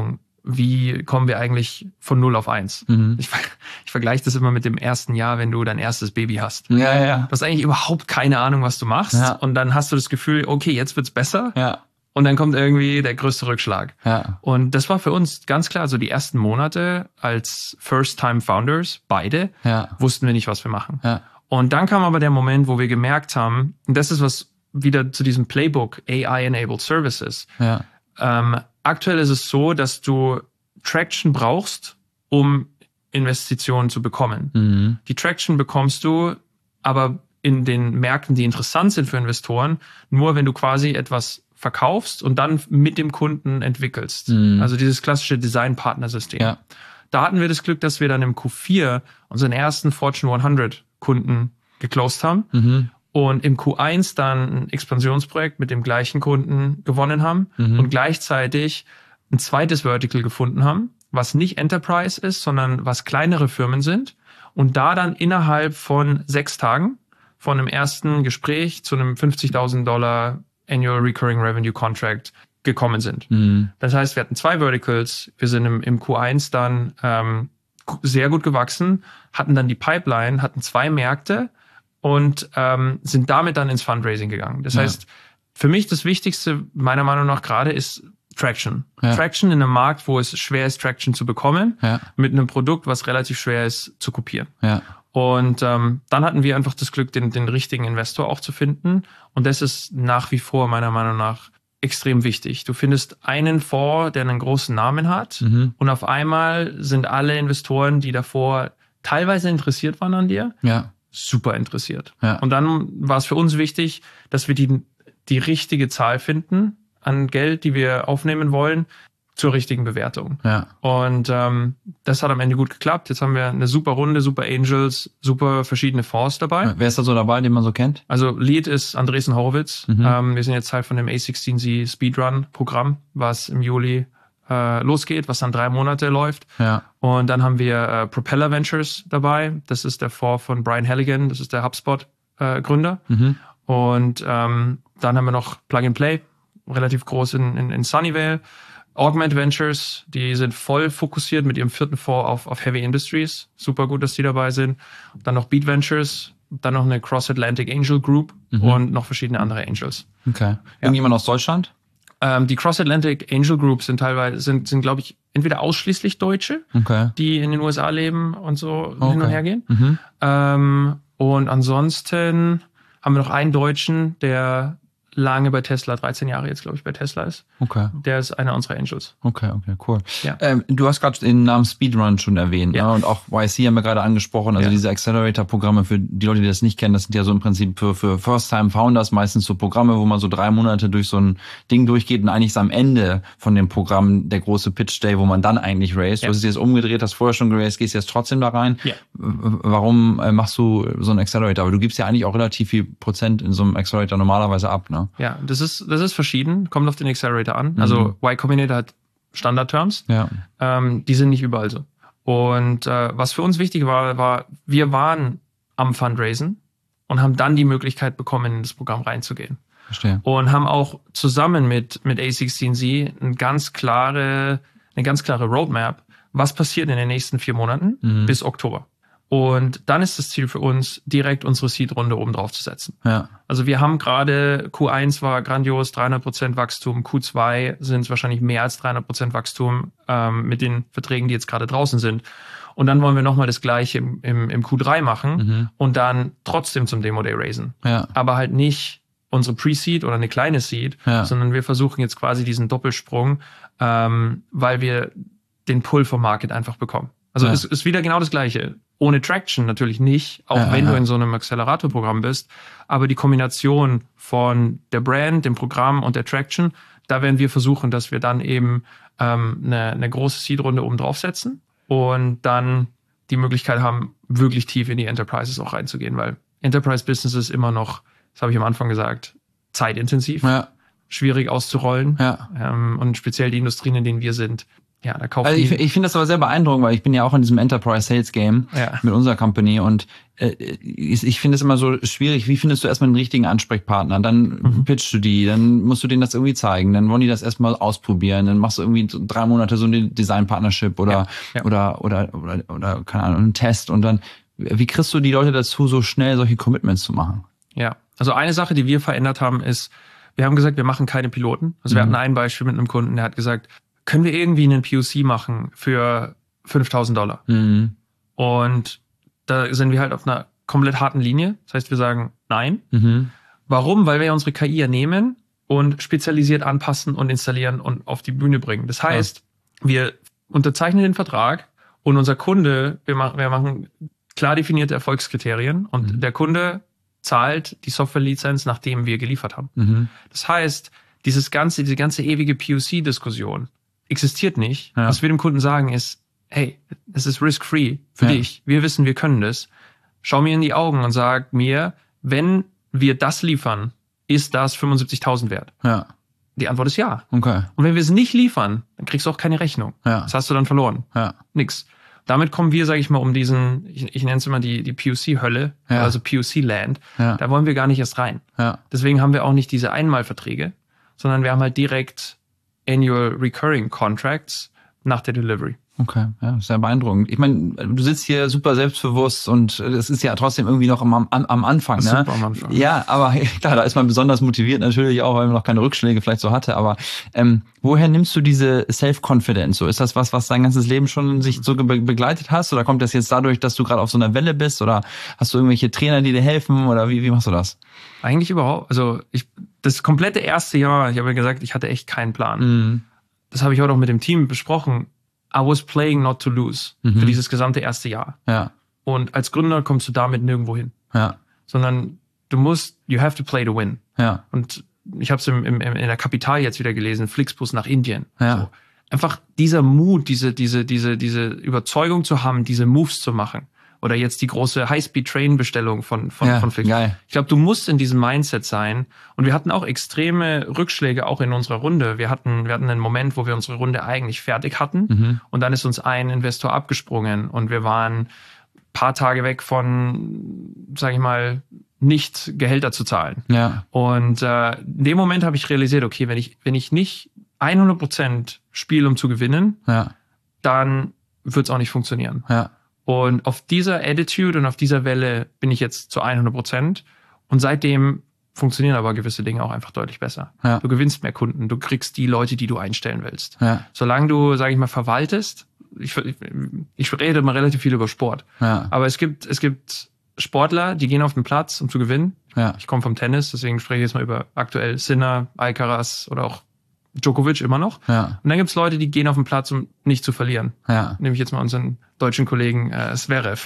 wie kommen wir eigentlich von null auf eins? Mhm. Ich, ich vergleiche das immer mit dem ersten Jahr, wenn du dein erstes Baby hast. Ja, ja. Du hast eigentlich überhaupt keine Ahnung, was du machst. Ja. Und dann hast du das Gefühl, okay, jetzt wird's besser. Ja. Und dann kommt irgendwie der größte Rückschlag. Ja. Und das war für uns ganz klar, so die ersten Monate als First-Time-Founders, beide, ja. wussten wir nicht, was wir machen. Ja. Und dann kam aber der Moment, wo wir gemerkt haben, und das ist was wieder zu diesem Playbook A I-Enabled Services. Ja. Ähm, aktuell ist es so, dass du Traction brauchst, um Investitionen zu bekommen. Mhm. Die Traction bekommst du aber in den Märkten, die interessant sind für Investoren, nur wenn du quasi etwas verkaufst und dann mit dem Kunden entwickelst. Mhm. Also dieses klassische Design-Partner-System. Ja. Da hatten wir das Glück, dass wir dann im Q vier unseren ersten Fortune hundert Kunden geclosed haben mhm. und im Q eins dann ein Expansionsprojekt mit dem gleichen Kunden gewonnen haben mhm. und gleichzeitig ein zweites Vertical gefunden haben, was nicht Enterprise ist, sondern was kleinere Firmen sind und da dann innerhalb von sechs Tagen von einem ersten Gespräch zu einem fünfzigtausend Dollar Annual Recurring Revenue Contract gekommen sind. Mhm. Das heißt, wir hatten zwei Verticals, wir sind im, im Q eins dann ähm, sehr gut gewachsen, hatten dann die Pipeline, hatten zwei Märkte und ähm, sind damit dann ins Fundraising gegangen. Das ja. heißt, für mich das Wichtigste meiner Meinung nach gerade ist Traction. Ja. Traction in einem Markt, wo es schwer ist, Traction zu bekommen, ja. mit einem Produkt, was relativ schwer ist zu kopieren. Ja. Und ähm, dann hatten wir einfach das Glück, den, den richtigen Investor auch zu finden. Und das ist nach wie vor meiner Meinung nach extrem wichtig. Du findest einen Fonds, der einen großen Namen hat mhm. und auf einmal sind alle Investoren, die davor teilweise interessiert waren an dir, ja. super interessiert. Ja. Und dann war es für uns wichtig, dass wir die, die richtige Zahl finden an Geld, die wir aufnehmen wollen, zur richtigen Bewertung. Ja. Und ähm, das hat am Ende gut geklappt. Jetzt haben wir eine super Runde, super Angels, super verschiedene Fonds dabei. Wer ist da so dabei, den man so kennt? Also Lead ist Andresen Horowitz. Mhm. Ähm, wir sind jetzt Teil von dem A sechzehn Z Speedrun-Programm, was im Juli äh, losgeht, was dann drei Monate läuft. Ja. Und dann haben wir äh, Propeller Ventures dabei. Das ist der Fonds von Brian Halligan. Das ist der HubSpot-Gründer. Äh, mhm. Und ähm, dann haben wir noch Plug and Play, relativ groß in, in, in Sunnyvale. Augment Ventures, die sind voll fokussiert mit ihrem vierten Fonds auf, auf Heavy Industries. Super gut, dass die dabei sind. Dann noch Beat Ventures, dann noch eine Cross Atlantic Angel Group mhm. und noch verschiedene andere Angels. Okay. Irgendjemand ja. aus Deutschland? Ähm, die Cross Atlantic Angel Group sind teilweise, sind, sind glaube ich, entweder ausschließlich Deutsche, okay. die in den U S A leben und so okay. hin und her gehen. Mhm. Ähm, und ansonsten haben wir noch einen Deutschen, der lange bei Tesla, dreizehn Jahre jetzt, glaube ich, bei Tesla ist. Okay. Der ist einer unserer Angels. Okay, okay, cool. Ja. Ähm, du hast gerade den Namen Speedrun schon erwähnt, ja. ne? Und auch Y C haben wir gerade angesprochen. Also ja. diese Accelerator-Programme, für die Leute, die das nicht kennen, das sind ja so im Prinzip für, für First-Time-Founders meistens so Programme, wo man so drei Monate durch so ein Ding durchgeht und eigentlich ist am Ende von dem Programm der große Pitch-Day, wo man dann eigentlich raised. Ja. Du hast es jetzt umgedreht, hast vorher schon geraced, gehst jetzt trotzdem da rein. Ja. Warum machst du so einen Accelerator? Aber du gibst ja eigentlich auch relativ viel Prozent in so einem Accelerator normalerweise ab, ne? Ja, das ist Das ist verschieden, kommt auf den Accelerator an. Also Y Combinator hat Standard-Terms, ja. ähm, die sind nicht überall so. Und äh, was für uns wichtig war, war, wir waren am Fundraisen und haben dann die Möglichkeit bekommen, in das Programm reinzugehen. Verstehe. Und haben auch zusammen mit, mit A sechzehn Z eine ganz klare, eine ganz klare Roadmap, was passiert in den nächsten vier Monaten mhm. bis Oktober. Und dann ist das Ziel für uns, direkt unsere Seed-Runde oben drauf zu setzen. Ja. Also wir haben gerade, Q eins war grandios, dreihundert Prozent Wachstum, Q zwei sind es wahrscheinlich mehr als dreihundert Prozent Wachstum ähm, mit den Verträgen, die jetzt gerade draußen sind. Und dann wollen wir nochmal das Gleiche im, im, im Q drei machen mhm. und dann trotzdem zum Demo-Day raisen. Ja. Aber halt nicht unsere Pre-Seed oder eine kleine Seed, ja. sondern wir versuchen jetzt quasi diesen Doppelsprung, ähm, weil wir den Pull vom Market einfach bekommen. Also ja. es ist wieder genau das Gleiche. Ohne Traction natürlich nicht, auch ja, wenn ja. du in so einem Accelerator-Programm bist. Aber die Kombination von der Brand, dem Programm und der Traction, da werden wir versuchen, dass wir dann eben ähm, eine, eine große Seed-Runde oben draufsetzen und dann die Möglichkeit haben, wirklich tief in die Enterprises auch reinzugehen, weil Enterprise-Business ist immer noch, das habe ich am Anfang gesagt, zeitintensiv, ja. schwierig auszurollen ja. ähm, und speziell die Industrien, in denen wir sind, Ja, da kauft also ich, ich finde das aber sehr beeindruckend, weil ich bin ja auch in diesem Enterprise Sales Game ja. mit unserer Company und äh, ich, ich finde es immer so schwierig, wie findest du erstmal den richtigen Ansprechpartner, dann mhm. pitchst du die, dann musst du denen das irgendwie zeigen, dann wollen die das erstmal ausprobieren, dann machst du irgendwie so drei Monate so eine Design-Partnership oder, ja. Ja. oder, oder, oder, oder, keine Ahnung, einen Test und dann, wie kriegst du die Leute dazu, so schnell solche Commitments zu machen? Ja, also eine Sache, die wir verändert haben, ist, wir haben gesagt, wir machen keine Piloten. Also wir mhm. hatten ein Beispiel mit einem Kunden, der hat gesagt, können wir irgendwie einen P O C machen für fünftausend Dollar? Mhm. Und da sind wir halt auf einer komplett harten Linie. Das heißt, wir sagen nein. Mhm. Warum? Weil wir unsere K I ja nehmen und spezialisiert anpassen und installieren und auf die Bühne bringen. Das heißt, ja. wir unterzeichnen den Vertrag und unser Kunde, wir machen, wir machen klar definierte Erfolgskriterien und mhm. der Kunde zahlt die Software-Lizenz, nachdem wir geliefert haben. Mhm. Das heißt, dieses ganze, diese ganze ewige P O C-Diskussion existiert nicht. Ja. Was wir dem Kunden sagen ist, hey, es ist risk-free für ja. dich. Wir wissen, wir können das. Schau mir in die Augen und sag mir, wenn wir das liefern, ist das fünfundsiebzigtausend wert? Ja. Die Antwort ist ja. Okay. Und wenn wir es nicht liefern, dann kriegst du auch keine Rechnung. Ja. Das hast du dann verloren. Ja. Nix. Damit kommen wir, sage ich mal, um diesen, ich, ich nenne es immer die, die P O C-Hölle, ja. also P O C-Land. Ja. Da wollen wir gar nicht erst rein. Ja. Deswegen haben wir auch nicht diese Einmalverträge, sondern wir haben halt direkt Annual Recurring Contracts nach der Delivery. Okay, ja, sehr beeindruckend. Ich meine, du sitzt hier super selbstbewusst und es ist ja trotzdem irgendwie noch am, am, am Anfang. Ne? Super am Anfang. Ja, aber klar, da ist man besonders motiviert natürlich auch, weil man noch keine Rückschläge vielleicht so hatte. Aber ähm, woher nimmst du diese Self-Confidence? So, ist das was, was dein ganzes Leben schon sich so be- begleitet hast? Oder kommt das jetzt dadurch, dass du gerade auf so einer Welle bist? Oder hast du irgendwelche Trainer, die dir helfen? Oder wie, wie machst du das? Eigentlich überhaupt. Also ich, das komplette erste Jahr, ich habe ja gesagt, ich hatte echt keinen Plan. Mhm. Das habe ich heute auch mit dem Team besprochen. I was playing not to lose mhm. für dieses gesamte erste Jahr. Ja. Und als Gründer kommst du damit nirgendwo hin. Ja. Sondern du musst, you have to play to win. Ja. Und ich habe es im, im, in der Kapital jetzt wieder gelesen, Flixbus nach Indien. Ja. So. Einfach dieser Mut, diese, diese, diese, diese Überzeugung zu haben, diese Moves zu machen. Oder jetzt die große High-Speed-Train-Bestellung von, von, ja, von Flixbus. Geil. Ich glaube, du musst in diesem Mindset sein. Und wir hatten auch extreme Rückschläge auch in unserer Runde. Wir hatten, wir hatten einen Moment, wo wir unsere Runde eigentlich fertig hatten. Mhm. Und dann ist uns ein Investor abgesprungen. Und wir waren ein paar Tage weg von, sage ich mal, nicht Gehälter zu zahlen. Ja. Und äh, in dem Moment habe ich realisiert, okay, wenn ich, wenn ich nicht hundert Prozent spiele, um zu gewinnen, ja. dann wird es auch nicht funktionieren. Ja. Und auf dieser Attitude und auf dieser Welle bin ich jetzt zu hundert Prozent. Und seitdem funktionieren aber gewisse Dinge auch einfach deutlich besser. Ja. Du gewinnst mehr Kunden, du kriegst die Leute, die du einstellen willst. Ja. Solange du, sage ich mal, verwaltest, ich, ich, ich rede mal relativ viel über Sport. Ja. Aber es gibt, es gibt Sportler, die gehen auf den Platz, um zu gewinnen. Ja. Ich komme vom Tennis, deswegen spreche ich jetzt mal über aktuell Sinner, Alcaraz oder auch Djokovic immer noch. Ja. Und dann gibt's Leute, die gehen auf den Platz, um nicht zu verlieren. Ja. Nehme ich jetzt mal unseren deutschen Kollegen äh, Zverev.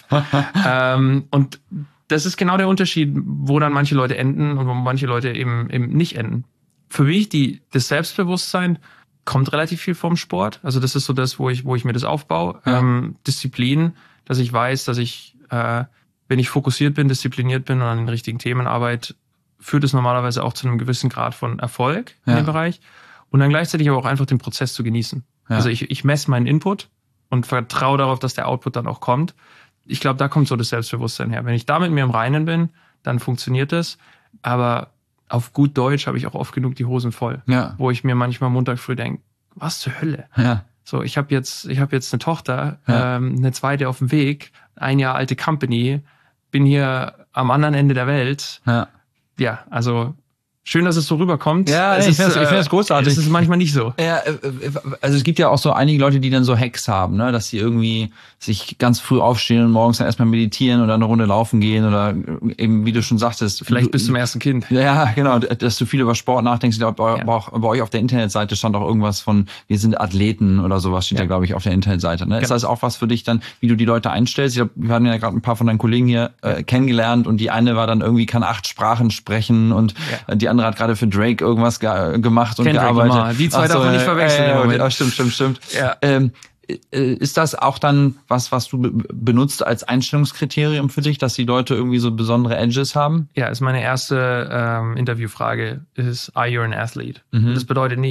ähm, und das ist genau der Unterschied, wo dann manche Leute enden und wo manche Leute eben eben nicht enden. Für mich, die, das Selbstbewusstsein kommt relativ viel vom Sport. Also das ist so das, wo ich, wo ich mir das aufbaue. Ja. Ähm, Disziplin, dass ich weiß, dass ich, äh, wenn ich fokussiert bin, diszipliniert bin und an den richtigen Themen arbeite, führt es normalerweise auch zu einem gewissen Grad von Erfolg in ja. dem Bereich. Und dann gleichzeitig aber auch einfach den Prozess zu genießen. Ja. Also ich, ich messe meinen Input und vertraue darauf, dass der Output dann auch kommt. Ich glaube, da kommt so das Selbstbewusstsein her. Wenn ich da mit mir im Reinen bin, dann funktioniert das. Aber auf gut Deutsch habe ich auch oft genug die Hosen voll. Ja. Wo ich mir manchmal Montag früh denke, was zur Hölle? Ja. So, ich habe jetzt, ich habe jetzt eine Tochter, ja. ähm, eine zweite auf dem Weg, ein Jahr alte Company, bin hier am anderen Ende der Welt. Ja, ja also schön, dass es so rüberkommt. Ja, es nee, ich ist, finde es äh, großartig. Es ist manchmal nicht so. Ja, also es gibt ja auch so einige Leute, die dann so Hacks haben, ne, dass sie irgendwie sich ganz früh aufstehen und morgens dann erstmal meditieren oder eine Runde laufen gehen oder eben, wie du schon sagtest. Vielleicht du, bis zum ersten Kind. Ja, genau, dass du viel über Sport nachdenkst. Ich glaube, bei, ja. bei euch auf der Internetseite stand auch irgendwas von, wir sind Athleten oder sowas, steht ja, ja glaube ich, auf der Internetseite. Ne? Ja. Ist das auch was für dich dann, wie du die Leute einstellst? Ich glaube, wir hatten ja gerade ein paar von deinen Kollegen hier äh, kennengelernt und die eine war dann irgendwie, kann acht Sprachen sprechen und ja. die andere hat gerade für Drake irgendwas ge- gemacht und Kendrick gearbeitet. Lamar. Die zwei Ach so, darf man nicht verwechseln. Äh, äh, äh, stimmt, stimmt, stimmt. Ja. Ähm, ist das auch dann was, was du be- benutzt als Einstellungskriterium für dich, dass die Leute irgendwie so besondere Edges haben? Ja, ist meine erste ähm, Interviewfrage, ist, are you an athlete? Mhm. Das bedeutet nicht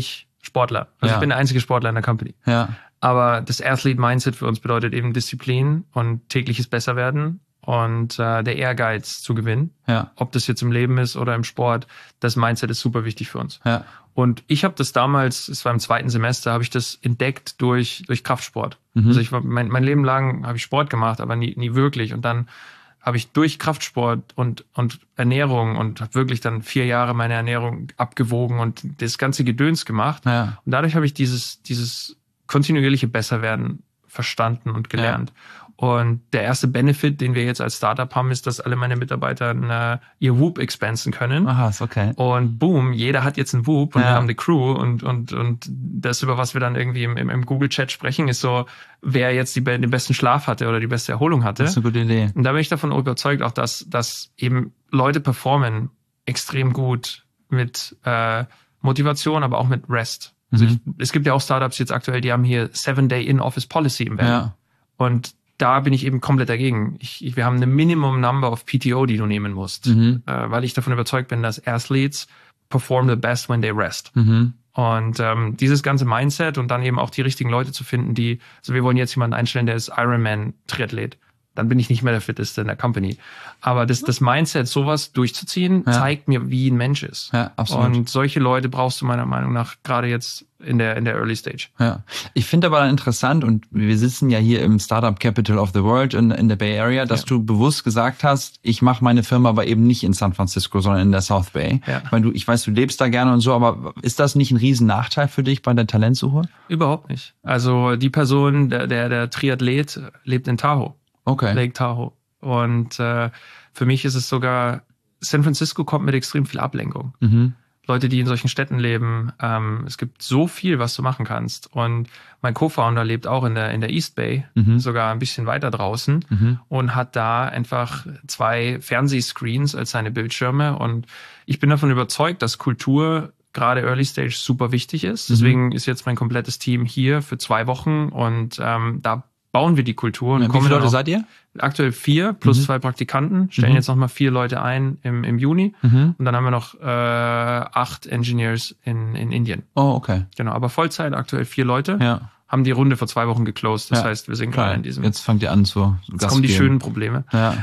Sportler. Also ja. ich bin der einzige Sportler in der Company. Ja. Aber das Athlete-Mindset für uns bedeutet eben Disziplin und tägliches Besserwerden und äh, der Ehrgeiz zu gewinnen. Ja. Ob das jetzt im Leben ist oder im Sport, das Mindset ist super wichtig für uns. Ja. Und ich habe das damals, es war im zweiten Semester, habe ich das entdeckt durch durch Kraftsport. Mhm. Also ich war mein, mein Leben lang habe ich Sport gemacht, aber nie nie wirklich. Und dann habe ich durch Kraftsport und und Ernährung und habe wirklich dann vier Jahre meine Ernährung abgewogen und das ganze Gedöns gemacht. Ja. Und dadurch habe ich dieses dieses kontinuierliche Besserwerden verstanden und gelernt. Ja. Und der erste Benefit, den wir jetzt als Startup haben, ist, dass alle meine Mitarbeiter eine, ihr Whoop expansen können. Aha, ist okay. Und boom, jeder hat jetzt einen Whoop und ja. wir haben eine Crew und und und das, über was wir dann irgendwie im, im, im Google-Chat sprechen, ist so, wer jetzt die, den besten Schlaf hatte oder die beste Erholung hatte. Das ist eine gute Idee. Und da bin ich davon überzeugt auch, dass, dass eben Leute performen extrem gut mit äh, Motivation, aber auch mit Rest. Also ich, es gibt ja auch Startups jetzt aktuell, die haben hier Seven-Day-In-Office-Policy im Welt. Ja. Und da bin ich eben komplett dagegen. Ich, ich, wir haben eine Minimum Number of P T O, die du nehmen musst, mhm. äh, weil ich davon überzeugt bin, dass Athletes perform the best when they rest. Mhm. Und ähm, dieses ganze Mindset und dann eben auch die richtigen Leute zu finden, die, also wir wollen jetzt jemanden einstellen, der ist Ironman-Triathlet. Dann bin ich nicht mehr der Fitteste in der Company. Aber das, das Mindset, sowas durchzuziehen, ja. zeigt mir, wie ein Mensch ist. Ja, absolut. Und solche Leute brauchst du meiner Meinung nach gerade jetzt in der in der Early Stage. Ja, ich finde aber interessant, und wir sitzen ja hier im Startup Capital of the World in, in der Bay Area, dass ja. du bewusst gesagt hast, ich mache meine Firma aber eben nicht in San Francisco, sondern in der South Bay. Ja. Weil du, ich weiß, du lebst da gerne und so, aber ist das nicht ein riesen Nachteil für dich bei der Talentsuche? Überhaupt nicht. Also die Person, der der, der Triathlet lebt in Tahoe. Okay. Lake Tahoe. Und äh, für mich ist es sogar, San Francisco kommt mit extrem viel Ablenkung. Mhm. Leute, die in solchen Städten leben, ähm, es gibt so viel, was du machen kannst. Und mein Co-Founder lebt auch in der in der East Bay, mhm. sogar ein bisschen weiter draußen, mhm. und hat da einfach zwei Fernsehscreens als seine Bildschirme. Und ich bin davon überzeugt, dass Kultur gerade Early Stage super wichtig ist. Deswegen mhm. ist jetzt mein komplettes Team hier für zwei Wochen und ähm, da bauen wir die Kultur. Und ja, wie viele Leute seid ihr? Aktuell vier plus mhm. zwei Praktikanten. Stellen mhm. jetzt nochmal vier Leute ein im, im Juni. Mhm. Und dann haben wir noch äh, acht Engineers in, in Indien. Oh, okay. Genau, aber Vollzeit aktuell vier Leute. Ja. Haben die Runde vor zwei Wochen geclosed. Das ja. heißt, wir sind Klar. gerade in diesem... Jetzt fangt ihr an zu Jetzt kommen die schönen Probleme.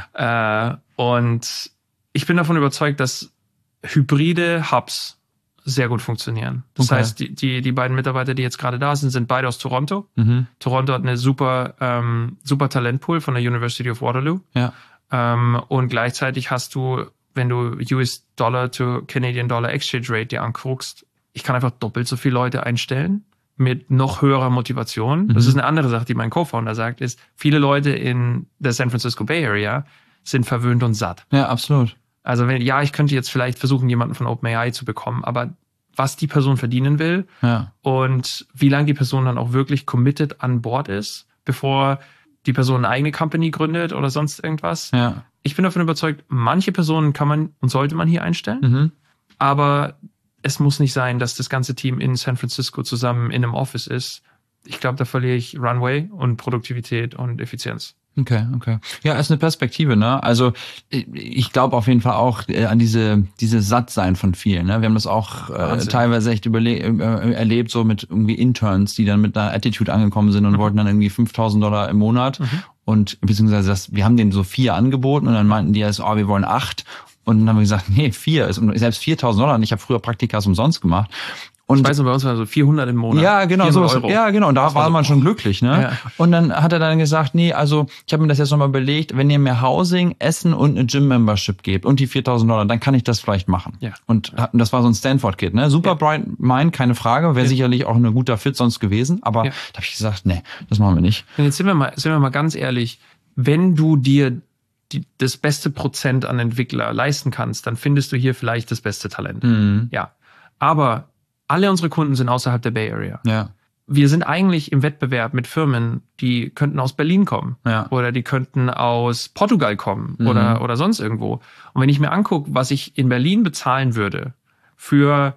Ja. Äh, und ich bin davon überzeugt, dass hybride Hubs sehr gut funktionieren. Das okay. heißt, die, die, die beiden Mitarbeiter, die jetzt gerade da sind, sind beide aus Toronto. Mhm. Toronto hat eine super, ähm, super Talentpool von der University of Waterloo. Ja. Ähm, und gleichzeitig hast du, wenn du U S Dollar to Canadian Dollar Exchange Rate dir anguckst, ich kann einfach doppelt so viele Leute einstellen mit noch höherer Motivation. Mhm. Das ist eine andere Sache, die mein Co-Founder sagt, ist, viele Leute in der San Francisco Bay Area sind verwöhnt und satt. Ja, absolut. Also wenn, ja, ich könnte jetzt vielleicht versuchen, jemanden von OpenAI zu bekommen, aber was die Person verdienen will ja. und wie lange die Person dann auch wirklich committed an Bord ist, bevor die Person eine eigene Company gründet oder sonst irgendwas. Ja. Ich bin davon überzeugt, manche Personen kann man und sollte man hier einstellen, mhm. aber es muss nicht sein, dass das ganze Team in San Francisco zusammen in einem Office ist. Ich glaube, da verliere ich Runway und Produktivität und Effizienz. Okay, okay. Ja, ist eine Perspektive, ne? Also ich glaube auf jeden Fall auch äh, an diese diese Sattsein von vielen. Ne? Wir haben das auch äh, teilweise echt überle- äh, erlebt, so mit irgendwie Interns, die dann mit einer Attitude angekommen sind und mhm. wollten dann irgendwie fünftausend Dollar im Monat. Mhm. Und beziehungsweise das, wir haben denen so vier angeboten und dann meinten die erst, oh, wir wollen acht. Und dann haben wir gesagt, nee, vier. Ist, selbst viertausend Dollar. Und ich habe früher Praktikas umsonst gemacht. Und ich weiß noch, bei uns war so vierhundert im Monat. Ja, genau, so. Euro. Ja, genau. Und da war, war so, man schon glücklich, ne? Ja. Und dann hat er dann gesagt, nee, also ich habe mir das jetzt nochmal überlegt, wenn ihr mir Housing, Essen und eine Gym-Membership gebt und die viertausend Dollar, dann kann ich das vielleicht machen. Ja. Und das war so ein Stanford-Kid, ne? Super ja. bright mind, keine Frage, wäre ja. sicherlich auch ein guter Fit sonst gewesen. Aber ja. da habe ich gesagt, nee, das machen wir nicht. Und jetzt sind wir mal, sind wir mal ganz ehrlich, wenn du dir die, das beste Prozent an Entwickler leisten kannst, dann findest du hier vielleicht das beste Talent. Mhm. Ja. Aber alle unsere Kunden sind außerhalb der Bay Area. Ja. Wir sind eigentlich im Wettbewerb mit Firmen, die könnten aus Berlin kommen. Ja. Oder die könnten aus Portugal kommen. Mhm. Oder, oder sonst irgendwo. Und wenn ich mir angucke, was ich in Berlin bezahlen würde für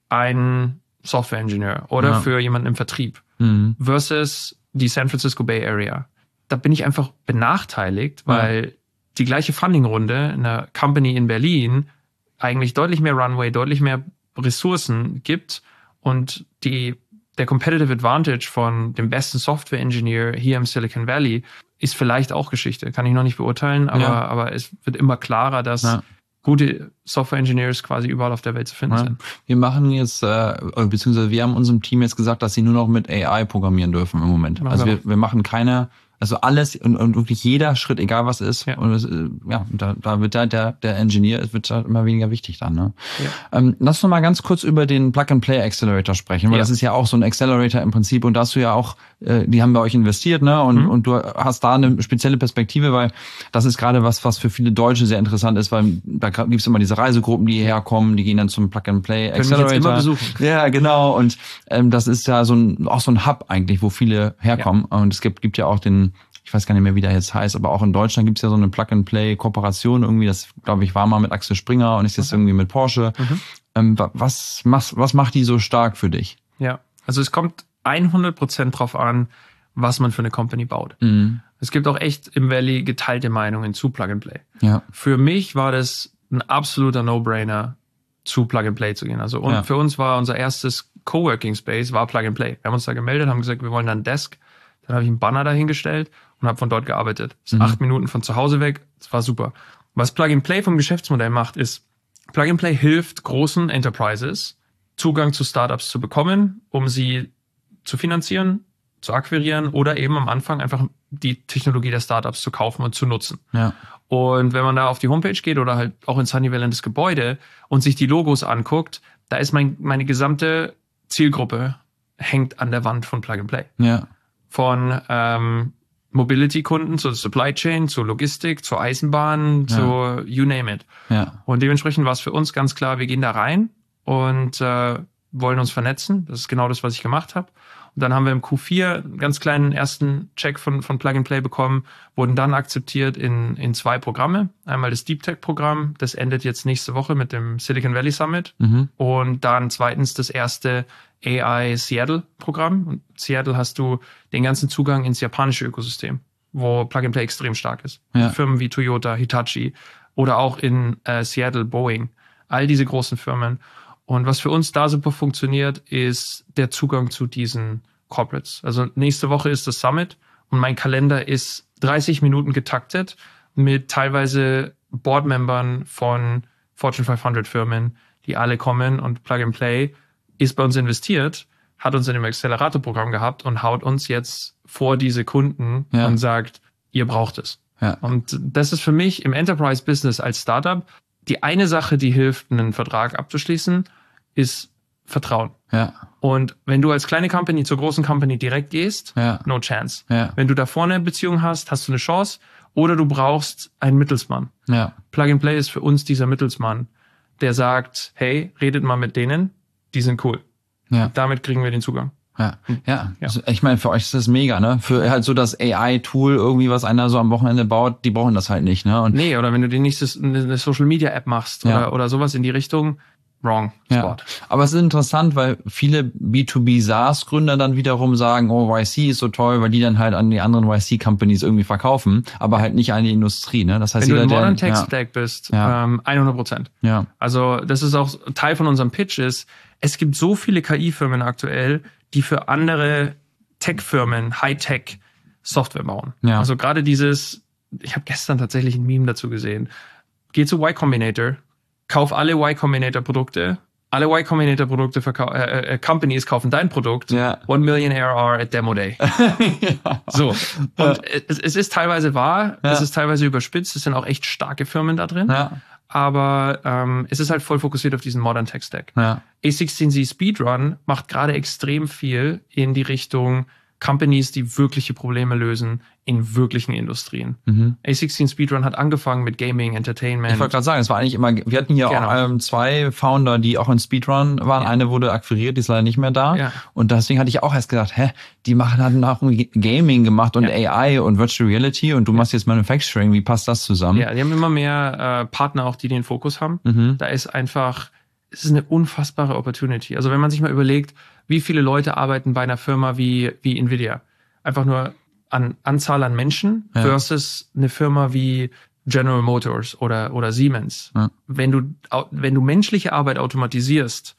einen Software-Ingenieur oder ja. für jemanden im Vertrieb mhm. versus die San Francisco Bay Area, da bin ich einfach benachteiligt, weil ja. die gleiche Funding-Runde in einer Company in Berlin eigentlich deutlich mehr Runway, deutlich mehr Ressourcen gibt Und die, der Competitive Advantage von dem besten Software-Engineer hier im Silicon Valley ist vielleicht auch Geschichte. Kann ich noch nicht beurteilen, aber, ja. aber es wird immer klarer, dass ja. gute Software-Engineers quasi überall auf der Welt zu finden ja. sind. Wir machen jetzt, äh, beziehungsweise wir haben unserem Team jetzt gesagt, dass sie nur noch mit A I programmieren dürfen im Moment. Machen also wir, wir machen keine, also alles und, und wirklich jeder Schritt, egal was ist. Ja, und es, ja da, da wird da der, der Engineer, es wird da immer weniger wichtig dann. Ne? Ja. Ähm, lass uns mal ganz kurz über den Plug-and-Play Accelerator sprechen, weil ja. das ist ja auch so ein Accelerator im Prinzip und da hast du ja auch, äh, die haben bei euch investiert, ne? Und, mhm. und du hast da eine spezielle Perspektive, weil das ist gerade was, was für viele Deutsche sehr interessant ist, weil da gibt's immer diese Reisegruppen, die hierher kommen, die gehen dann zum Plug-and-Play Accelerator. Können wir jetzt immer besuchen. Ja, genau. Und ähm, das ist ja so ein auch so ein Hub eigentlich, wo viele herkommen. Ja. Und es gibt, gibt ja auch den, ich weiß gar nicht mehr, wie der jetzt heißt, aber auch in Deutschland gibt's ja so eine Plug-and-Play-Kooperation irgendwie, das, glaube ich, war mal mit Axel Springer und ist jetzt okay. irgendwie mit Porsche. Mhm. Ähm, was, was, was macht die so stark für dich? Ja, also es kommt hundert Prozent drauf an, was man für eine Company baut. Mhm. Es gibt auch echt im Valley geteilte Meinungen zu Plug-and-Play. Ja. Für mich war das ein absoluter No-Brainer, zu Plug-and-Play zu gehen. Also und ja. für uns war unser erstes Coworking Space war Plug-and-Play. Wir haben uns da gemeldet, haben gesagt, wir wollen da ein Desk. Dann habe ich einen Banner dahingestellt und habe von dort gearbeitet. Das ist mhm. acht Minuten von zu Hause weg. Das war super. Was Plug-and-Play vom Geschäftsmodell macht, ist, Plug-and-Play hilft großen Enterprises, Zugang zu Startups zu bekommen, um sie zu finanzieren, zu akquirieren oder eben am Anfang einfach die Technologie der Startups zu kaufen und zu nutzen. Ja. Und wenn man da auf die Homepage geht oder halt auch in Sunnyvale in das Gebäude und sich die Logos anguckt, da ist mein, meine gesamte Zielgruppe hängt an der Wand von Plug-and-Play. Ja. Von ähm, Mobility-Kunden zur Supply Chain, zur Logistik, zur Eisenbahn, ja. zu you name it. Ja. Und dementsprechend war es für uns ganz klar, wir gehen da rein und äh, wollen uns vernetzen. Das ist genau das, was ich gemacht habe. Und dann haben wir im Q vier einen ganz kleinen ersten Check von, von Plug-and-Play bekommen, wurden dann akzeptiert in, in zwei Programme. Einmal das Deep Tech-Programm, das endet jetzt nächste Woche mit dem Silicon Valley Summit. Mhm. Und dann zweitens das erste A I Seattle-Programm. Und Seattle hast du den ganzen Zugang ins japanische Ökosystem, wo Plug-and-Play extrem stark ist. Ja. Firmen wie Toyota, Hitachi oder auch in äh, Seattle Boeing. All diese großen Firmen. Und was für uns da super funktioniert, ist der Zugang zu diesen Corporates. Also nächste Woche ist das Summit und mein Kalender ist dreißig Minuten getaktet mit teilweise Boardmembern von Fortune fünfhundert Firmen, die alle kommen und Plug-and-Play ist bei uns investiert, hat uns in dem Accelerator-Programm gehabt und haut uns jetzt vor diese Kunden ja. und sagt, ihr braucht es. Ja. Und das ist für mich im Enterprise-Business als Startup die eine Sache, die hilft, einen Vertrag abzuschließen, ist Vertrauen. Ja. Und wenn du als kleine Company zur großen Company direkt gehst, ja. no chance. Ja. Wenn du da vorne eine Beziehung hast, hast du eine Chance. Oder du brauchst einen Mittelsmann. Ja. Plug-and-Play ist für uns dieser Mittelsmann, der sagt, hey, redet mal mit denen, die sind cool. Ja. Damit kriegen wir den Zugang. Ja, ja. ja. Ich meine, für euch ist das mega, ne? Für halt so das A I-Tool irgendwie, was einer so am Wochenende baut, die brauchen das halt nicht, ne? Und nee, oder wenn du die nächste eine Social-Media-App machst ja. oder, oder sowas in die Richtung, wrong spot. Ja. Aber es ist interessant, weil viele B zwei B SaaS-Gründer dann wiederum sagen, oh, Y C ist so toll, weil die dann halt an die anderen Y C-Companies irgendwie verkaufen, aber halt nicht an die Industrie, ne? Das heißt, wenn jeder, du im Modern Tech Stack ja. bist, ja. ähm, hundert Prozent. Ja. Also das ist auch Teil von unserem Pitch ist, es gibt so viele K I-Firmen aktuell, die für andere Tech-Firmen High-Tech-Software bauen. Ja. Also gerade dieses, ich habe gestern tatsächlich ein Meme dazu gesehen. Geh zu Y Combinator, kauf alle Y Combinator-Produkte, alle Y Combinator-Produkte, verkau- äh, äh, Companies kaufen dein Produkt, ja. one million A R R at Demo Day. ja. So. Und ja. es, es ist teilweise wahr, ja. es ist teilweise überspitzt, es sind auch echt starke Firmen da drin. Ja. Aber ähm, es ist halt voll fokussiert auf diesen Modern Tech Stack. Ja. A sechzehn Z Speedrun macht gerade extrem viel in die Richtung Companies, die wirkliche Probleme lösen in wirklichen Industrien. Mhm. A sechzehn Speedrun hat angefangen mit Gaming, Entertainment. Ich wollte gerade sagen, es war eigentlich immer, wir hatten hier genau. auch ähm, zwei Founder, die auch in Speedrun waren. Ja. Eine wurde akquiriert, die ist leider nicht mehr da. Ja. Und deswegen hatte ich auch erst gedacht, hä, die machen hatten auch Gaming gemacht und ja. A I und Virtual Reality und du ja. machst jetzt Manufacturing. Wie passt das zusammen? Ja, die haben immer mehr äh, Partner auch, die den Fokus haben. Mhm. Da ist einfach, es ist eine unfassbare Opportunity. Also wenn man sich mal überlegt, wie viele Leute arbeiten bei einer Firma wie, wie Nvidia? Einfach nur an Anzahl an Menschen ja. versus eine Firma wie General Motors oder, oder Siemens. Ja. Wenn du, wenn du menschliche Arbeit automatisierst,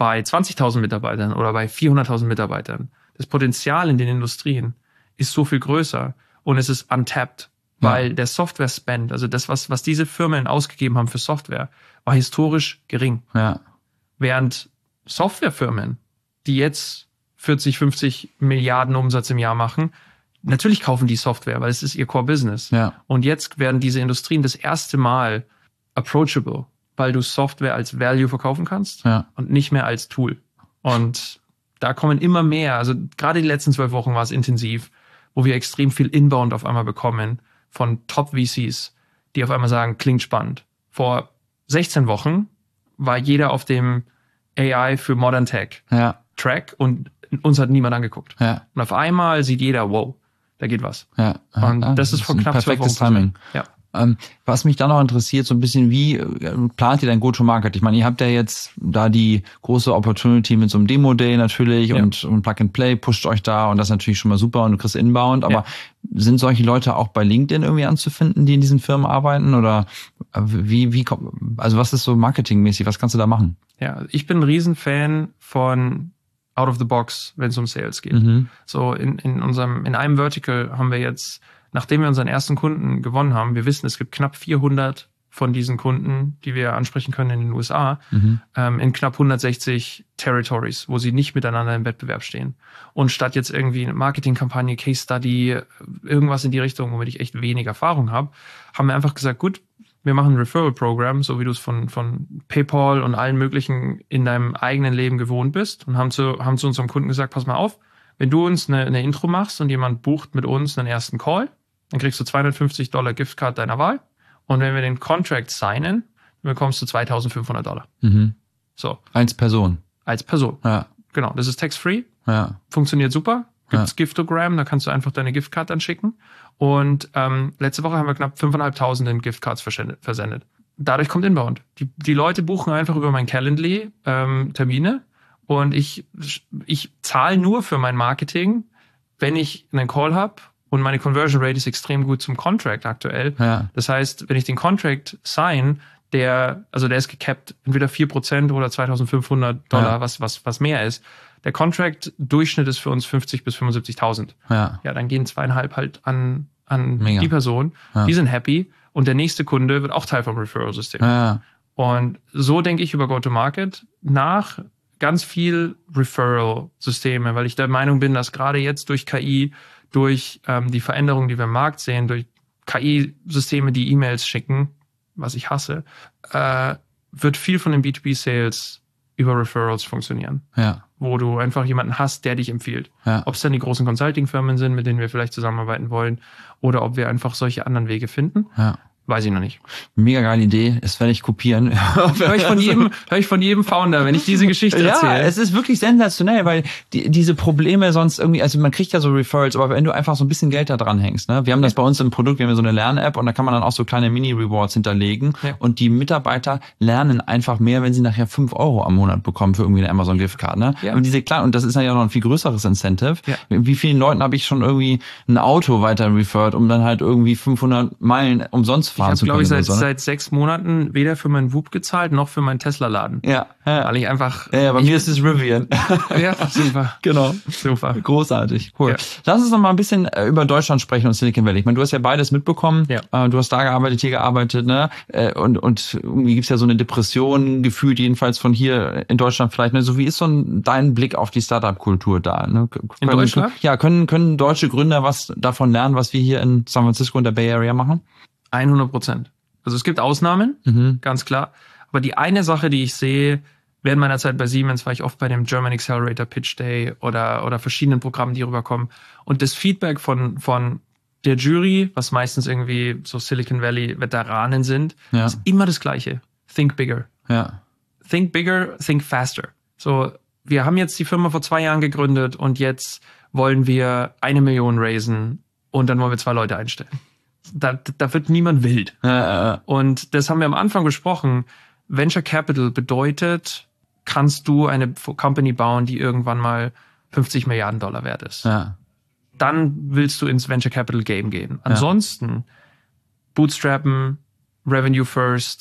bei zwanzigtausend Mitarbeitern oder bei vierhunderttausend Mitarbeitern. Das Potenzial in den Industrien ist so viel größer und es ist untapped, ja. weil der Software-Spend, also das, was, was diese Firmen ausgegeben haben für Software, war historisch gering. Ja. Während Softwarefirmen, die jetzt vierzig, fünfzig Milliarden Umsatz im Jahr machen, natürlich kaufen die Software, weil es ist ihr Core-Business. Ja. Und jetzt werden diese Industrien das erste Mal approachable, weil du Software als Value verkaufen kannst ja. und nicht mehr als Tool. Und da kommen immer mehr, also gerade die letzten zwölf Wochen war es intensiv, wo wir extrem viel Inbound auf einmal bekommen von Top-V Cs, die auf einmal sagen, klingt spannend. Vor sechzehn Wochen war jeder auf dem A I für Modern Tech ja. Track und uns hat niemand angeguckt. Ja. Und auf einmal sieht jeder, wow, da geht was. Ja. Und ja, das ist vor knapp zwölf Wochen. Perfektes Timing. Ja. Ähm, was mich dann noch interessiert, so ein bisschen, wie äh, plant ihr dein Go-to-Market? Ich meine, ihr habt ja jetzt da die große Opportunity mit so einem Demo-Day natürlich ja. und, und Plug-and-Play pusht euch da und das ist natürlich schon mal super und du kriegst Inbound, aber ja. sind solche Leute auch bei LinkedIn irgendwie anzufinden, die in diesen Firmen arbeiten oder wie, wie, also was ist so marketingmäßig, was kannst du da machen? Ja, ich bin ein Riesenfan von out of the box, wenn es um Sales geht. Mhm. So in, in unserem, in einem Vertical haben wir jetzt, nachdem wir unseren ersten Kunden gewonnen haben, wir wissen, es gibt knapp vierhundert von diesen Kunden, die wir ansprechen können in den U S A, mhm. ähm, in knapp hundertsechzig Territories, wo sie nicht miteinander im Wettbewerb stehen. Und statt jetzt irgendwie eine Marketingkampagne, Case Study, irgendwas in die Richtung, womit ich echt wenig Erfahrung habe, haben wir einfach gesagt, gut, wir machen ein Referral-Programm, so wie du es von, von PayPal und allen möglichen in deinem eigenen Leben gewohnt bist und haben zu, haben zu unserem Kunden gesagt, pass mal auf, wenn du uns eine, eine Intro machst und jemand bucht mit uns einen ersten Call, dann kriegst du zweihundertfünfzig Dollar Giftcard deiner Wahl. Und wenn wir den Contract signen, dann bekommst du zweitausendfünfhundert Dollar. Mhm. So. Als Person. Als Person. Ja. Genau. Das ist tax-free. Ja. Funktioniert super. Gibt's ja. Giftogram, da kannst du einfach deine Giftcard dann schicken. Und ähm, letzte Woche haben wir knapp fünftausendfünfhundert in Giftcards versendet. Dadurch kommt Inbound. Die, die Leute buchen einfach über mein Calendly ähm, Termine und ich, ich zahle nur für mein Marketing, wenn ich einen Call habe. Und meine Conversion Rate ist extrem gut zum Contract aktuell. Ja. Das heißt, wenn ich den Contract sign, der, also der ist gecapped, entweder vier Prozent oder zweitausendfünfhundert Dollar, ja. was, was, was mehr ist. Der Contract-Durchschnitt ist für uns fünfzig bis fünfundsiebzigtausend. Ja. Ja, dann gehen zweieinhalb halt an, an Mega. die Person. Ja. Die sind happy. Und der nächste Kunde wird auch Teil vom Referral-System. Ja. Und so denke ich über Go-to-Market nach ganz viel Referral-Systeme, weil ich der Meinung bin, dass gerade jetzt durch K I, durch ähm, die Veränderungen, die wir im Markt sehen, durch K I-Systeme, die E-Mails schicken, was ich hasse, äh, wird viel von den B zwei B-Sales über Referrals funktionieren. Ja. Wo du einfach jemanden hast, der dich empfiehlt. Ja. Ob es dann die großen Consulting-Firmen sind, mit denen wir vielleicht zusammenarbeiten wollen, oder ob wir einfach solche anderen Wege finden. Ja. Weiß ich noch nicht. Mega geile Idee, das werde ich kopieren. Hör ich von jedem, hör ich von jedem Founder, wenn ich diese Geschichte erzähle. Ja, es ist wirklich sensationell, weil die, diese Probleme sonst irgendwie, also man kriegt ja so Referrals, aber wenn du einfach so ein bisschen Geld da dran hängst, ne? Wir haben das bei uns im Produkt, wir haben so eine Lern-App und da kann man dann auch so kleine Mini-Rewards hinterlegen ja. und die Mitarbeiter lernen einfach mehr, wenn sie nachher fünf Euro am Monat bekommen für irgendwie eine Amazon-Giftcard, ne? Ja. Und diese kleinen, und das ist ja noch ein viel größeres Incentive. Ja. Wie vielen Leuten habe ich schon irgendwie ein Auto weiter referred, um dann halt irgendwie fünfhundert Meilen umsonst fahren ich zu können? Ich habe, glaube ich, seit, so, ne? seit sechs Monaten weder für meinen Whoop gezahlt, noch für meinen Tesla-Laden. Ja, ja. Weil ich einfach... Ja, ja bei ich, mir ist es Rivian. Ja, super. Genau. Super. Großartig. Cool. Ja. Lass uns noch mal ein bisschen über Deutschland sprechen und Silicon Valley. Ich meine, du hast ja beides mitbekommen. Ja. Du hast da gearbeitet, hier gearbeitet, ne? Und, und irgendwie gibt's ja so eine Depression, gefühlt jedenfalls von hier in Deutschland vielleicht. Ne? So wie ist so ein, dein Blick auf die Startup-Kultur da? Ne? Können, in Deutschland? Ja, können, können deutsche Gründer was davon lernen, was wir hier in San Francisco und der Bay Area machen? hundert Prozent. Also es gibt Ausnahmen, Mhm. ganz klar. Aber die eine Sache, die ich sehe, während meiner Zeit bei Siemens war ich oft bei dem German Accelerator Pitch Day oder, oder verschiedenen Programmen, die rüberkommen. Und das Feedback von, von der Jury, was meistens irgendwie so Silicon Valley Veteranen sind, Ja. ist immer das Gleiche. Think bigger. Ja. Think bigger, think faster. So, wir haben jetzt die Firma vor zwei Jahren gegründet und jetzt wollen wir eine Million raisen und dann wollen wir zwei Leute einstellen. Da, da wird niemand wild. Ja, äh, Und das haben wir am Anfang besprochen. Venture Capital bedeutet, kannst du eine Company bauen, die irgendwann mal fünfzig Milliarden Dollar wert ist. ja. Dann willst du ins Venture Capital Game gehen. Ansonsten Bootstrappen, Revenue First,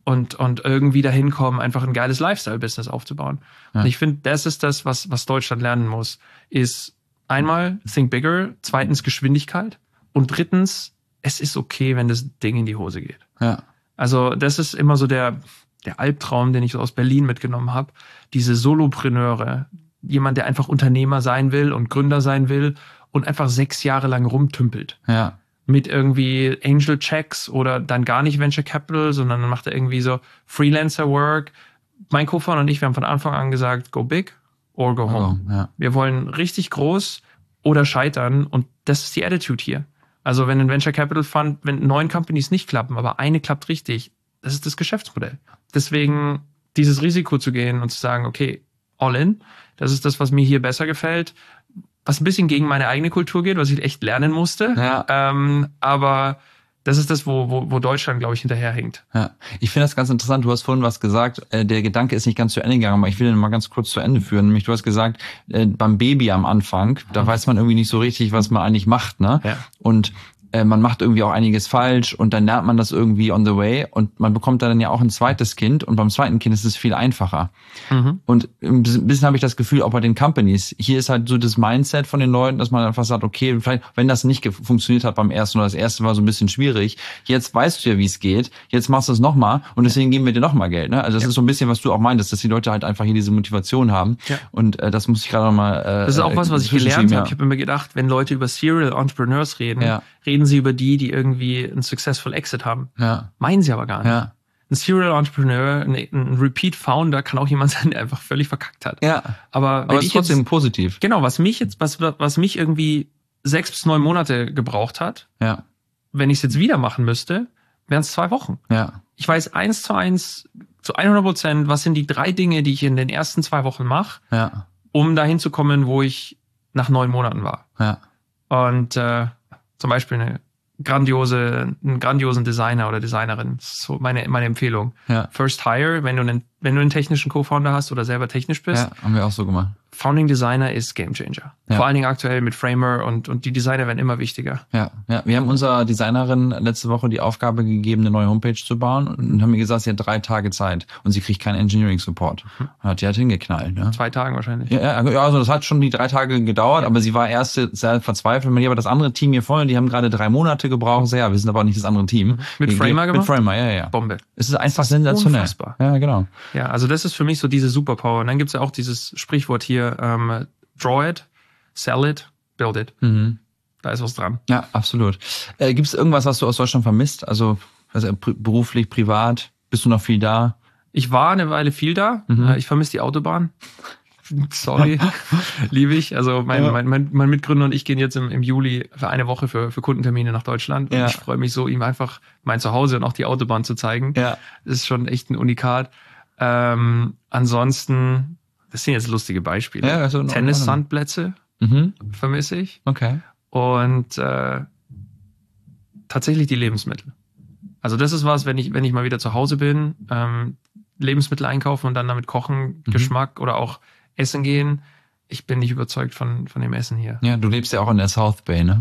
und, und irgendwie dahin kommen, einfach ein geiles Lifestyle-Business aufzubauen. Ja. Und ich finde, das ist das, was, was Deutschland lernen muss, ist einmal think bigger, zweitens Geschwindigkeit und drittens, es ist okay, wenn das Ding in die Hose geht. Ja. Also das ist immer so der, der Albtraum, den ich so aus Berlin mitgenommen habe. Diese Solopreneure, jemand, der einfach Unternehmer sein will und Gründer sein will und einfach sechs Jahre lang rumtümpelt. Ja. Mit irgendwie Angel Checks oder dann gar nicht Venture Capital, sondern dann macht er irgendwie so Freelancer Work. Mein Co-Founder und ich, wir haben von Anfang an gesagt, go big or go home. Oh, ja. Wir wollen richtig groß oder scheitern und das ist die Attitude hier. Also wenn ein Venture Capital Fund, wenn neun Companies nicht klappen, aber eine klappt richtig, das ist das Geschäftsmodell. Deswegen dieses Risiko zu gehen und zu sagen, okay, all in, das ist das, was mir hier besser gefällt, was ein bisschen gegen meine eigene Kultur geht, was ich echt lernen musste. Ja. Ähm, aber das ist das, wo, wo, wo Deutschland, glaube ich, hinterherhinkt. Ja, ich finde das ganz interessant. Du hast vorhin was gesagt, äh, der Gedanke ist nicht ganz zu Ende gegangen, aber ich will den mal ganz kurz zu Ende führen. Nämlich, du hast gesagt, äh, beim Baby am Anfang, da mhm. weiß man irgendwie nicht so richtig, was man eigentlich macht, ne? Ja. Und man macht irgendwie auch einiges falsch und dann lernt man das irgendwie on the way und man bekommt dann ja auch ein zweites Kind und beim zweiten Kind ist es viel einfacher. Mhm. Und ein bisschen habe ich das Gefühl, auch bei den Companies, hier ist halt so das Mindset von den Leuten, dass man einfach sagt, okay, vielleicht, wenn das nicht funktioniert hat beim ersten oder das erste war so ein bisschen schwierig, jetzt weißt du ja, wie es geht, jetzt machst du es nochmal und deswegen geben wir dir nochmal Geld. Ne? Also das ja. ist so ein bisschen, was du auch meintest, dass die Leute halt einfach hier diese Motivation haben ja. und äh, das muss ich gerade nochmal äh, das ist auch was, was ich gelernt ja. habe. Ich habe immer gedacht, wenn Leute über Serial Entrepreneurs reden, ja. reden sie über die, die irgendwie einen successful Exit haben. Ja. Meinen sie aber gar nicht. Ja. Ein Serial Entrepreneur, ein, ein Repeat Founder kann auch jemand sein, der einfach völlig verkackt hat. Ja. Aber, wenn aber ich ist trotzdem jetzt, positiv. Genau, was mich jetzt, was, was mich irgendwie sechs bis neun Monate gebraucht hat, ja. wenn ich es jetzt wieder machen müsste, wären es zwei Wochen. Ja. Ich weiß eins zu eins, zu hundert Prozent, was sind die drei Dinge, die ich in den ersten zwei Wochen mache, ja. um dahin zu kommen, wo ich nach neun Monaten war. Ja. Und äh, zum Beispiel eine grandiose, einen grandiosen Designer oder Designerin. Das ist so meine, meine Empfehlung. Ja. First Hire, wenn du einen, wenn du einen technischen Co-Founder hast oder selber technisch bist. Ja, haben wir auch so gemacht. Founding Designer ist Game Changer. Ja. Vor allen Dingen aktuell mit Framer und, und die Designer werden immer wichtiger. Ja, ja, wir haben unserer Designerin letzte Woche die Aufgabe gegeben, eine neue Homepage zu bauen und haben mir gesagt, sie hat drei Tage Zeit und sie kriegt keinen Engineering Support. Mhm. Hat die halt hingeknallt. Ne? Zwei Tagen wahrscheinlich. Ja, ja, also das hat schon die drei Tage gedauert, ja. aber sie war erst sehr verzweifelt. Man, aber das andere Team hier vorne, die haben gerade drei Monate gebraucht. Ja, wir sind aber auch nicht das andere Team. Mhm. Mit die, Framer die, gemacht? Mit Framer, ja, ja. Bombe. Es ist einfach sensationell. Unfassbar. Ja, genau. Ja, also das ist für mich so diese Superpower. Und dann gibt's ja auch dieses Sprichwort hier, ähm, draw it, sell it, build it. Mhm. Da ist was dran. Ja, absolut. Äh, gibt es irgendwas, was du aus Deutschland vermisst? Also, also pr- beruflich, privat? Bist du noch viel da? Ich war eine Weile viel da. Mhm. Ich vermisse die Autobahn. Sorry, liebe ich. Also mein, ja. mein, mein, mein Mitgründer und ich gehen jetzt im, im Juli für eine Woche für, für Kundentermine nach Deutschland. Und ja. ich freue mich so, ihm einfach mein Zuhause und auch die Autobahn zu zeigen. Ja. Das ist schon echt ein Unikat. Ähm, ansonsten, das sind jetzt lustige Beispiele. Ja, also Tennis-Sandplätze mhm. vermisse ich. Okay. Und äh, tatsächlich die Lebensmittel. Also das ist was, wenn ich, wenn ich mal wieder zu Hause bin, ähm, Lebensmittel einkaufen und dann damit kochen, mhm. Geschmack oder auch essen gehen. Ich bin nicht überzeugt von, von dem Essen hier. Ja, du lebst ja auch in der South Bay, ne?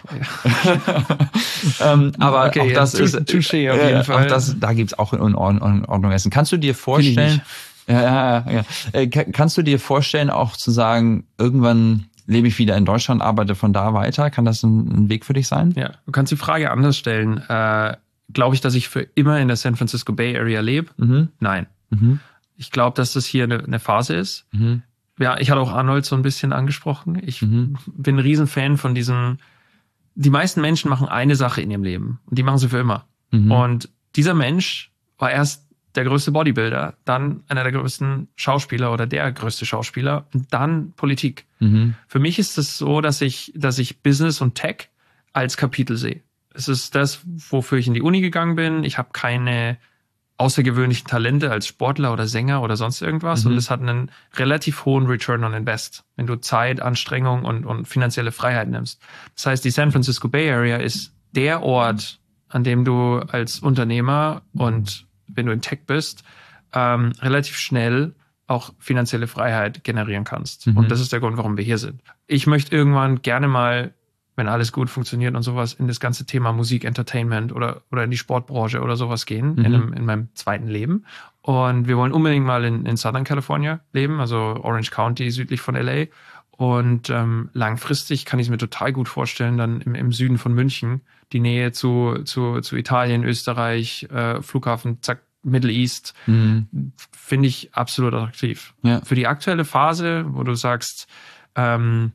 Ja. ähm, aber okay, auch ja, das ist touché auf jeden äh, Fall. Auch das, da gibt's auch in Ordnung, Ordnung Essen. Kannst du dir vorstellen, ja, ja, ja, äh, kannst du dir vorstellen, auch zu sagen, irgendwann lebe ich wieder in Deutschland, arbeite von da weiter? Kann das ein, ein Weg für dich sein? Ja, du kannst die Frage anders stellen. Äh, glaube ich, dass ich für immer in der San Francisco Bay Area lebe? Mhm. Nein. Mhm. Ich glaube, dass das hier eine, eine Phase ist. Mhm. Ja, ich hatte auch Arnold so ein bisschen angesprochen. Ich mhm. bin ein Riesenfan von diesem, die meisten Menschen machen eine Sache in ihrem Leben und die machen sie für immer. Mhm. Und dieser Mensch war erst der größte Bodybuilder, dann einer der größten Schauspieler oder der größte Schauspieler und dann Politik. Mhm. Für mich ist es so, dass ich, dass ich Business und Tech als Kapitel sehe. Es ist das, wofür ich in die Uni gegangen bin. Ich habe keine außergewöhnlichen Talente als Sportler oder Sänger oder sonst irgendwas. Mhm. Und es hat einen relativ hohen Return on Invest, wenn du Zeit, Anstrengung und, und finanzielle Freiheit nimmst. Das heißt, die San Francisco Bay Area ist der Ort, an dem du als Unternehmer und wenn du in Tech bist, ähm, relativ schnell auch finanzielle Freiheit generieren kannst. Mhm. Und das ist der Grund, warum wir hier sind. Ich möchte irgendwann gerne mal wenn alles gut funktioniert und sowas, in das ganze Thema Musik, Entertainment oder, oder in die Sportbranche oder sowas gehen, mhm. in, einem, in meinem zweiten Leben. Und wir wollen unbedingt mal in, in Southern California leben, also Orange County südlich von L A. Und ähm, langfristig kann ich es mir total gut vorstellen, dann im, im Süden von München, die Nähe zu, zu, zu Italien, Österreich, äh, Flughafen, zack, Middle East, mhm. finde ich absolut attraktiv. Ja. Für die aktuelle Phase, wo du sagst, ähm,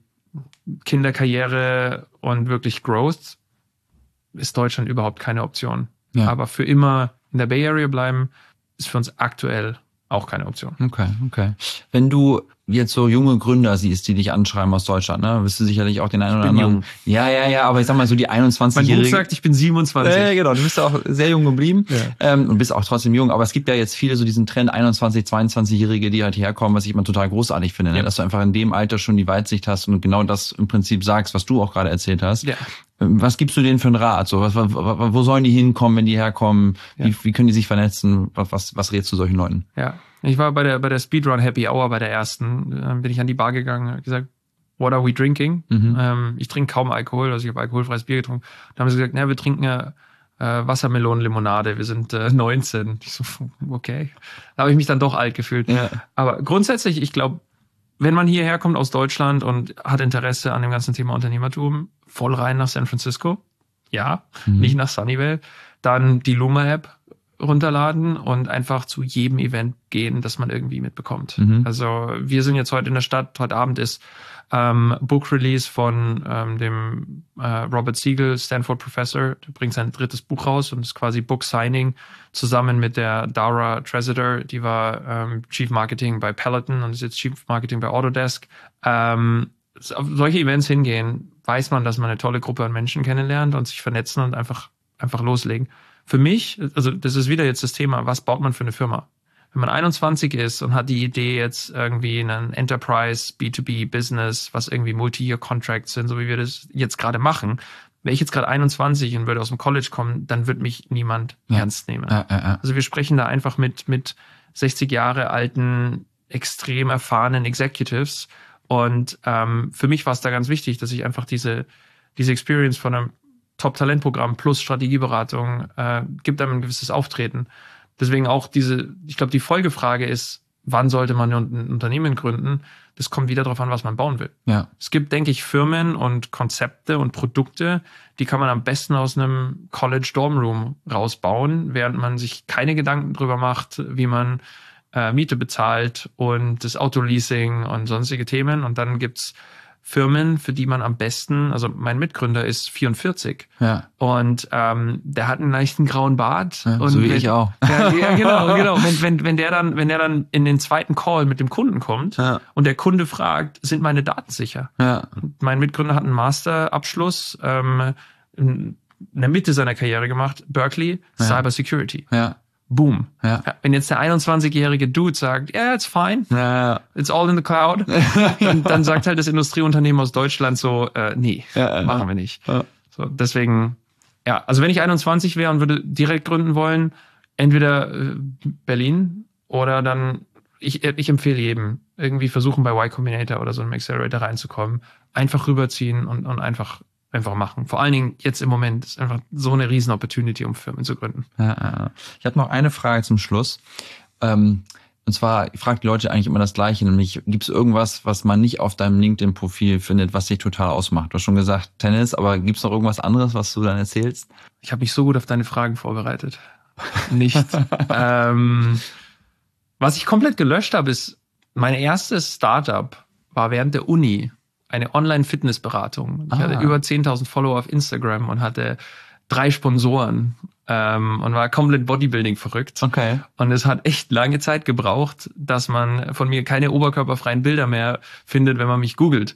Kinderkarriere und wirklich Growth, ist Deutschland überhaupt keine Option. Ja. Aber für immer in der Bay Area bleiben, ist für uns aktuell auch keine Option. Okay, okay. Wenn du jetzt so junge Gründer siehst, die dich anschreiben aus Deutschland, ne, wirst du sicherlich auch den einen oder anderen. Jung. Ja, ja, ja, aber ich sag mal so die einundzwanzigjährige. Mein Buch sagt, ich bin siebenundzwanzig. Ja, genau, du bist ja auch sehr jung geblieben ja. ähm, und bist auch trotzdem jung. Aber es gibt ja jetzt viele so diesen Trend einundzwanzig-, zweiundzwanzigjährige, die halt herkommen, was ich immer total großartig finde, ne? Ja. Dass du einfach in dem Alter schon die Weitsicht hast und genau das im Prinzip sagst, was du auch gerade erzählt hast. Ja. Was gibst du denen für einen Rat? So, was, wo sollen die hinkommen, wenn die herkommen? Wie, ja. wie können die sich vernetzen? Was, was, was rätst du solchen Leuten? Ja, ich war bei der bei der Speedrun Happy Hour bei der ersten. Dann bin ich an die Bar gegangen und gesagt, what are we drinking? Mhm. Ähm, ich trinke kaum Alkohol, also ich habe alkoholfreies Bier getrunken. Dann haben sie gesagt, na, wir trinken ja äh, Wassermelonenlimonade. Wir sind äh, neunzehn. Ich so, okay. Da habe ich mich dann doch alt gefühlt. Ja. Aber grundsätzlich, ich glaube, wenn man hierher kommt aus Deutschland und hat Interesse an dem ganzen Thema Unternehmertum, voll rein nach San Francisco. Ja, mhm. nicht nach Sunnyvale. Dann die Luma-App runterladen und einfach zu jedem Event gehen, das man irgendwie mitbekommt. Mhm. Also wir sind jetzt heute in der Stadt, heute Abend ist ähm, Book Release von ähm, dem äh, Robert Siegel, Stanford Professor, der bringt sein drittes Buch raus und ist quasi Book Signing zusammen mit der Dara Trezeder, die war ähm, Chief Marketing bei Peloton und ist jetzt Chief Marketing bei Autodesk. Ähm, auf solche Events hingehen, weiß man, dass man eine tolle Gruppe an Menschen kennenlernt und sich vernetzen und einfach einfach loslegen. Für mich, also das ist wieder jetzt das Thema, was baut man für eine Firma? Wenn man einundzwanzig ist und hat die Idee jetzt irgendwie einen Enterprise, B zwei B Business, was irgendwie Multi-Year-Contracts sind, so wie wir das jetzt gerade machen, wäre ich jetzt gerade einundzwanzig und würde aus dem College kommen, dann wird mich niemand ja. ernst nehmen. Ja, ja, ja. Also wir sprechen da einfach mit mit sechzig Jahre alten, extrem erfahrenen Executives und ähm, für mich war es da ganz wichtig, dass ich einfach diese diese Experience von einem Top-Talentprogramm plus Strategieberatung äh, gibt einem ein gewisses Auftreten. Deswegen auch diese, ich glaube, die Folgefrage ist, wann sollte man ein Unternehmen gründen? Das kommt wieder darauf an, was man bauen will. Ja. Es gibt, denke ich, Firmen und Konzepte und Produkte, die kann man am besten aus einem College Dorm Room rausbauen, während man sich keine Gedanken drüber macht, wie man äh, Miete bezahlt und das Autoleasing und sonstige Themen. Und dann gibt's Firmen, für die man am besten, also mein Mitgründer ist vierundvierzig ja. und ähm, der hat einen leichten grauen Bart. Ja, und so wie wenn, ich auch. Ja, ja genau, genau. Wenn, wenn, wenn, der dann, wenn der dann in den zweiten Call mit dem Kunden kommt ja. und der Kunde fragt, sind meine Daten sicher? Ja. Und mein Mitgründer hat einen Masterabschluss ähm, in der Mitte seiner Karriere gemacht, Berkeley, ja. Cyber Security. Ja. Boom. Ja. Wenn jetzt der einundzwanzigjährige Dude sagt, yeah, it's fine, ja. it's all in the cloud, dann, dann sagt halt das Industrieunternehmen aus Deutschland so, äh, nee, ja, machen wir nicht. Ja. So, deswegen, ja, also wenn ich einundzwanzig wäre und würde direkt gründen wollen, entweder äh, Berlin oder dann, ich, ich empfehle jedem, irgendwie versuchen bei Y Combinator oder so einem Accelerator reinzukommen, einfach rüberziehen und, und einfach einfach machen. Vor allen Dingen jetzt im Moment ist einfach so eine riesen Opportunity, um Firmen zu gründen. Ja, ich habe noch eine Frage zum Schluss. Und zwar, ich frage die Leute eigentlich immer das Gleiche, nämlich gibt es irgendwas, was man nicht auf deinem LinkedIn-Profil findet, was dich total ausmacht? Du hast schon gesagt Tennis, aber gibt es noch irgendwas anderes, was du dann erzählst? Ich habe mich so gut auf deine Fragen vorbereitet. Nicht. ähm, was ich komplett gelöscht habe, ist, mein erstes Startup war während der Uni eine Online-Fitnessberatung. Ich ah. hatte über zehntausend Follower auf Instagram und hatte drei Sponsoren ähm, und war komplett Bodybuilding verrückt. Okay. Und es hat echt lange Zeit gebraucht, dass man von mir keine oberkörperfreien Bilder mehr findet, wenn man mich googelt.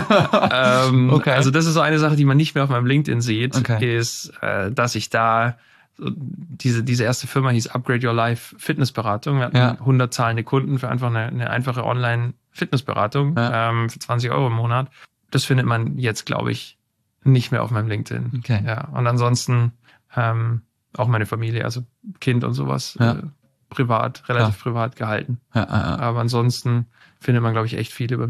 ähm, okay. Also das ist so eine Sache, die man nicht mehr auf meinem LinkedIn sieht, okay. ist, äh, dass ich da diese diese erste Firma hieß Upgrade Your Life Fitnessberatung. Wir hatten ja. hundert zahlende Kunden für einfach eine, eine einfache Online-Fitnessberatung ja. ähm, für zwanzig Euro im Monat. Das findet man jetzt, glaube ich, nicht mehr auf meinem LinkedIn. Okay. Ja. Und ansonsten ähm, auch meine Familie, also Kind und sowas, ja. äh, privat, relativ ja. privat gehalten. Ja, ja, ja. Aber ansonsten findet man, glaube ich, echt viel über mich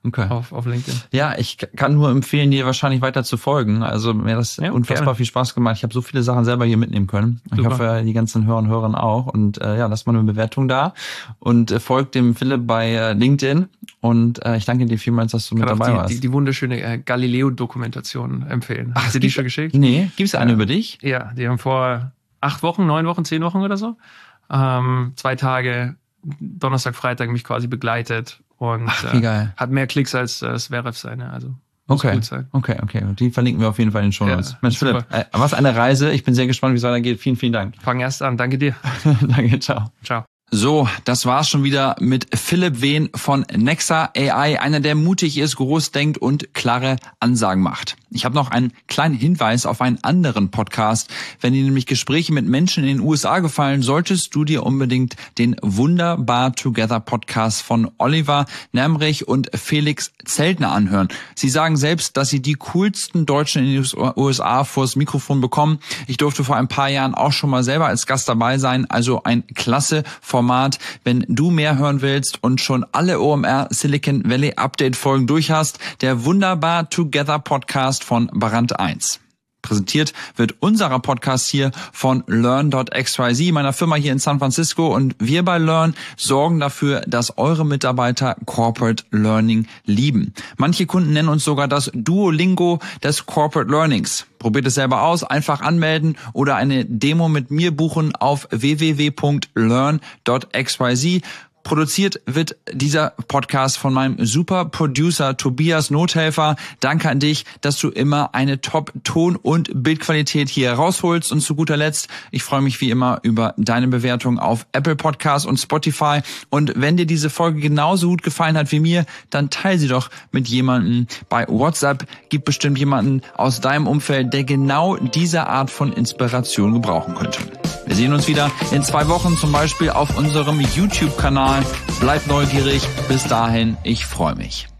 Okay. Auf, auf LinkedIn. Ja, ich kann nur empfehlen, dir wahrscheinlich weiter zu folgen. Also mir hat das ja, unfassbar gerne. viel Spaß gemacht. Ich habe so viele Sachen selber hier mitnehmen können. Super. Ich hoffe, die ganzen Hörer und Hörerinnen auch. Und äh, ja, lasst mal eine Bewertung da. Und äh, folgt dem Philipp bei äh, LinkedIn. Und äh, ich danke dir vielmals, dass du mit dabei die, warst. Die, die wunderschöne äh, Galileo-Dokumentation empfehlen. Ach, hast du die schon geschickt? Nee. Gibt's eine ja. über dich? Ja, die haben vor acht Wochen, neun Wochen, zehn Wochen oder so, ähm, zwei Tage, Donnerstag, Freitag mich quasi begleitet. Und Ach, wie geil. Äh, hat mehr Klicks als äh, Zverev seine, also muss okay. gut sein. Okay, okay. Und die verlinken wir auf jeden Fall in den Shownotes. Ja, Mensch, Philipp, äh, was eine Reise. Ich bin sehr gespannt, wie es weitergeht. Vielen, vielen Dank. Fang erst an. Danke dir. Danke, ciao. Ciao. So, das war's schon wieder mit Philipp Wehn von Nexa A I, einer, der mutig ist, groß denkt und klare Ansagen macht. Ich habe noch einen kleinen Hinweis auf einen anderen Podcast. Wenn dir nämlich Gespräche mit Menschen in den U S A gefallen, solltest du dir unbedingt den Wunderbar Together Podcast von Oliver Nämrich und Felix Zeltner anhören. Sie sagen selbst, dass sie die coolsten Deutschen in den U S A vors Mikrofon bekommen. Ich durfte vor ein paar Jahren auch schon mal selber als Gast dabei sein, also ein klasse Format. Wenn du mehr hören willst und schon alle O M R Silicon Valley Update Folgen durch hast, der Wunderbar Together Podcast von Barant eins. Präsentiert wird unserer Podcast hier von Learn Punkt X Y Z, meiner Firma hier in San Francisco, und wir bei Learn sorgen dafür, dass eure Mitarbeiter Corporate Learning lieben. Manche Kunden nennen uns sogar das Duolingo des Corporate Learnings. Probiert es selber aus, einfach anmelden oder eine Demo mit mir buchen auf w w w Punkt learn Punkt X Y Z. Produziert wird dieser Podcast von meinem super Producer Tobias Nothelfer. Danke an dich, dass du immer eine Top-Ton- und Bildqualität hier rausholst. Und zu guter Letzt, ich freue mich wie immer über deine Bewertung auf Apple Podcasts und Spotify. Und wenn dir diese Folge genauso gut gefallen hat wie mir, dann teile sie doch mit jemandem bei WhatsApp. Gibt bestimmt jemanden aus deinem Umfeld, der genau diese Art von Inspiration gebrauchen könnte. Wir sehen uns wieder in zwei Wochen, zum Beispiel auf unserem YouTube-Kanal. Bleibt neugierig. Bis dahin, ich freue mich.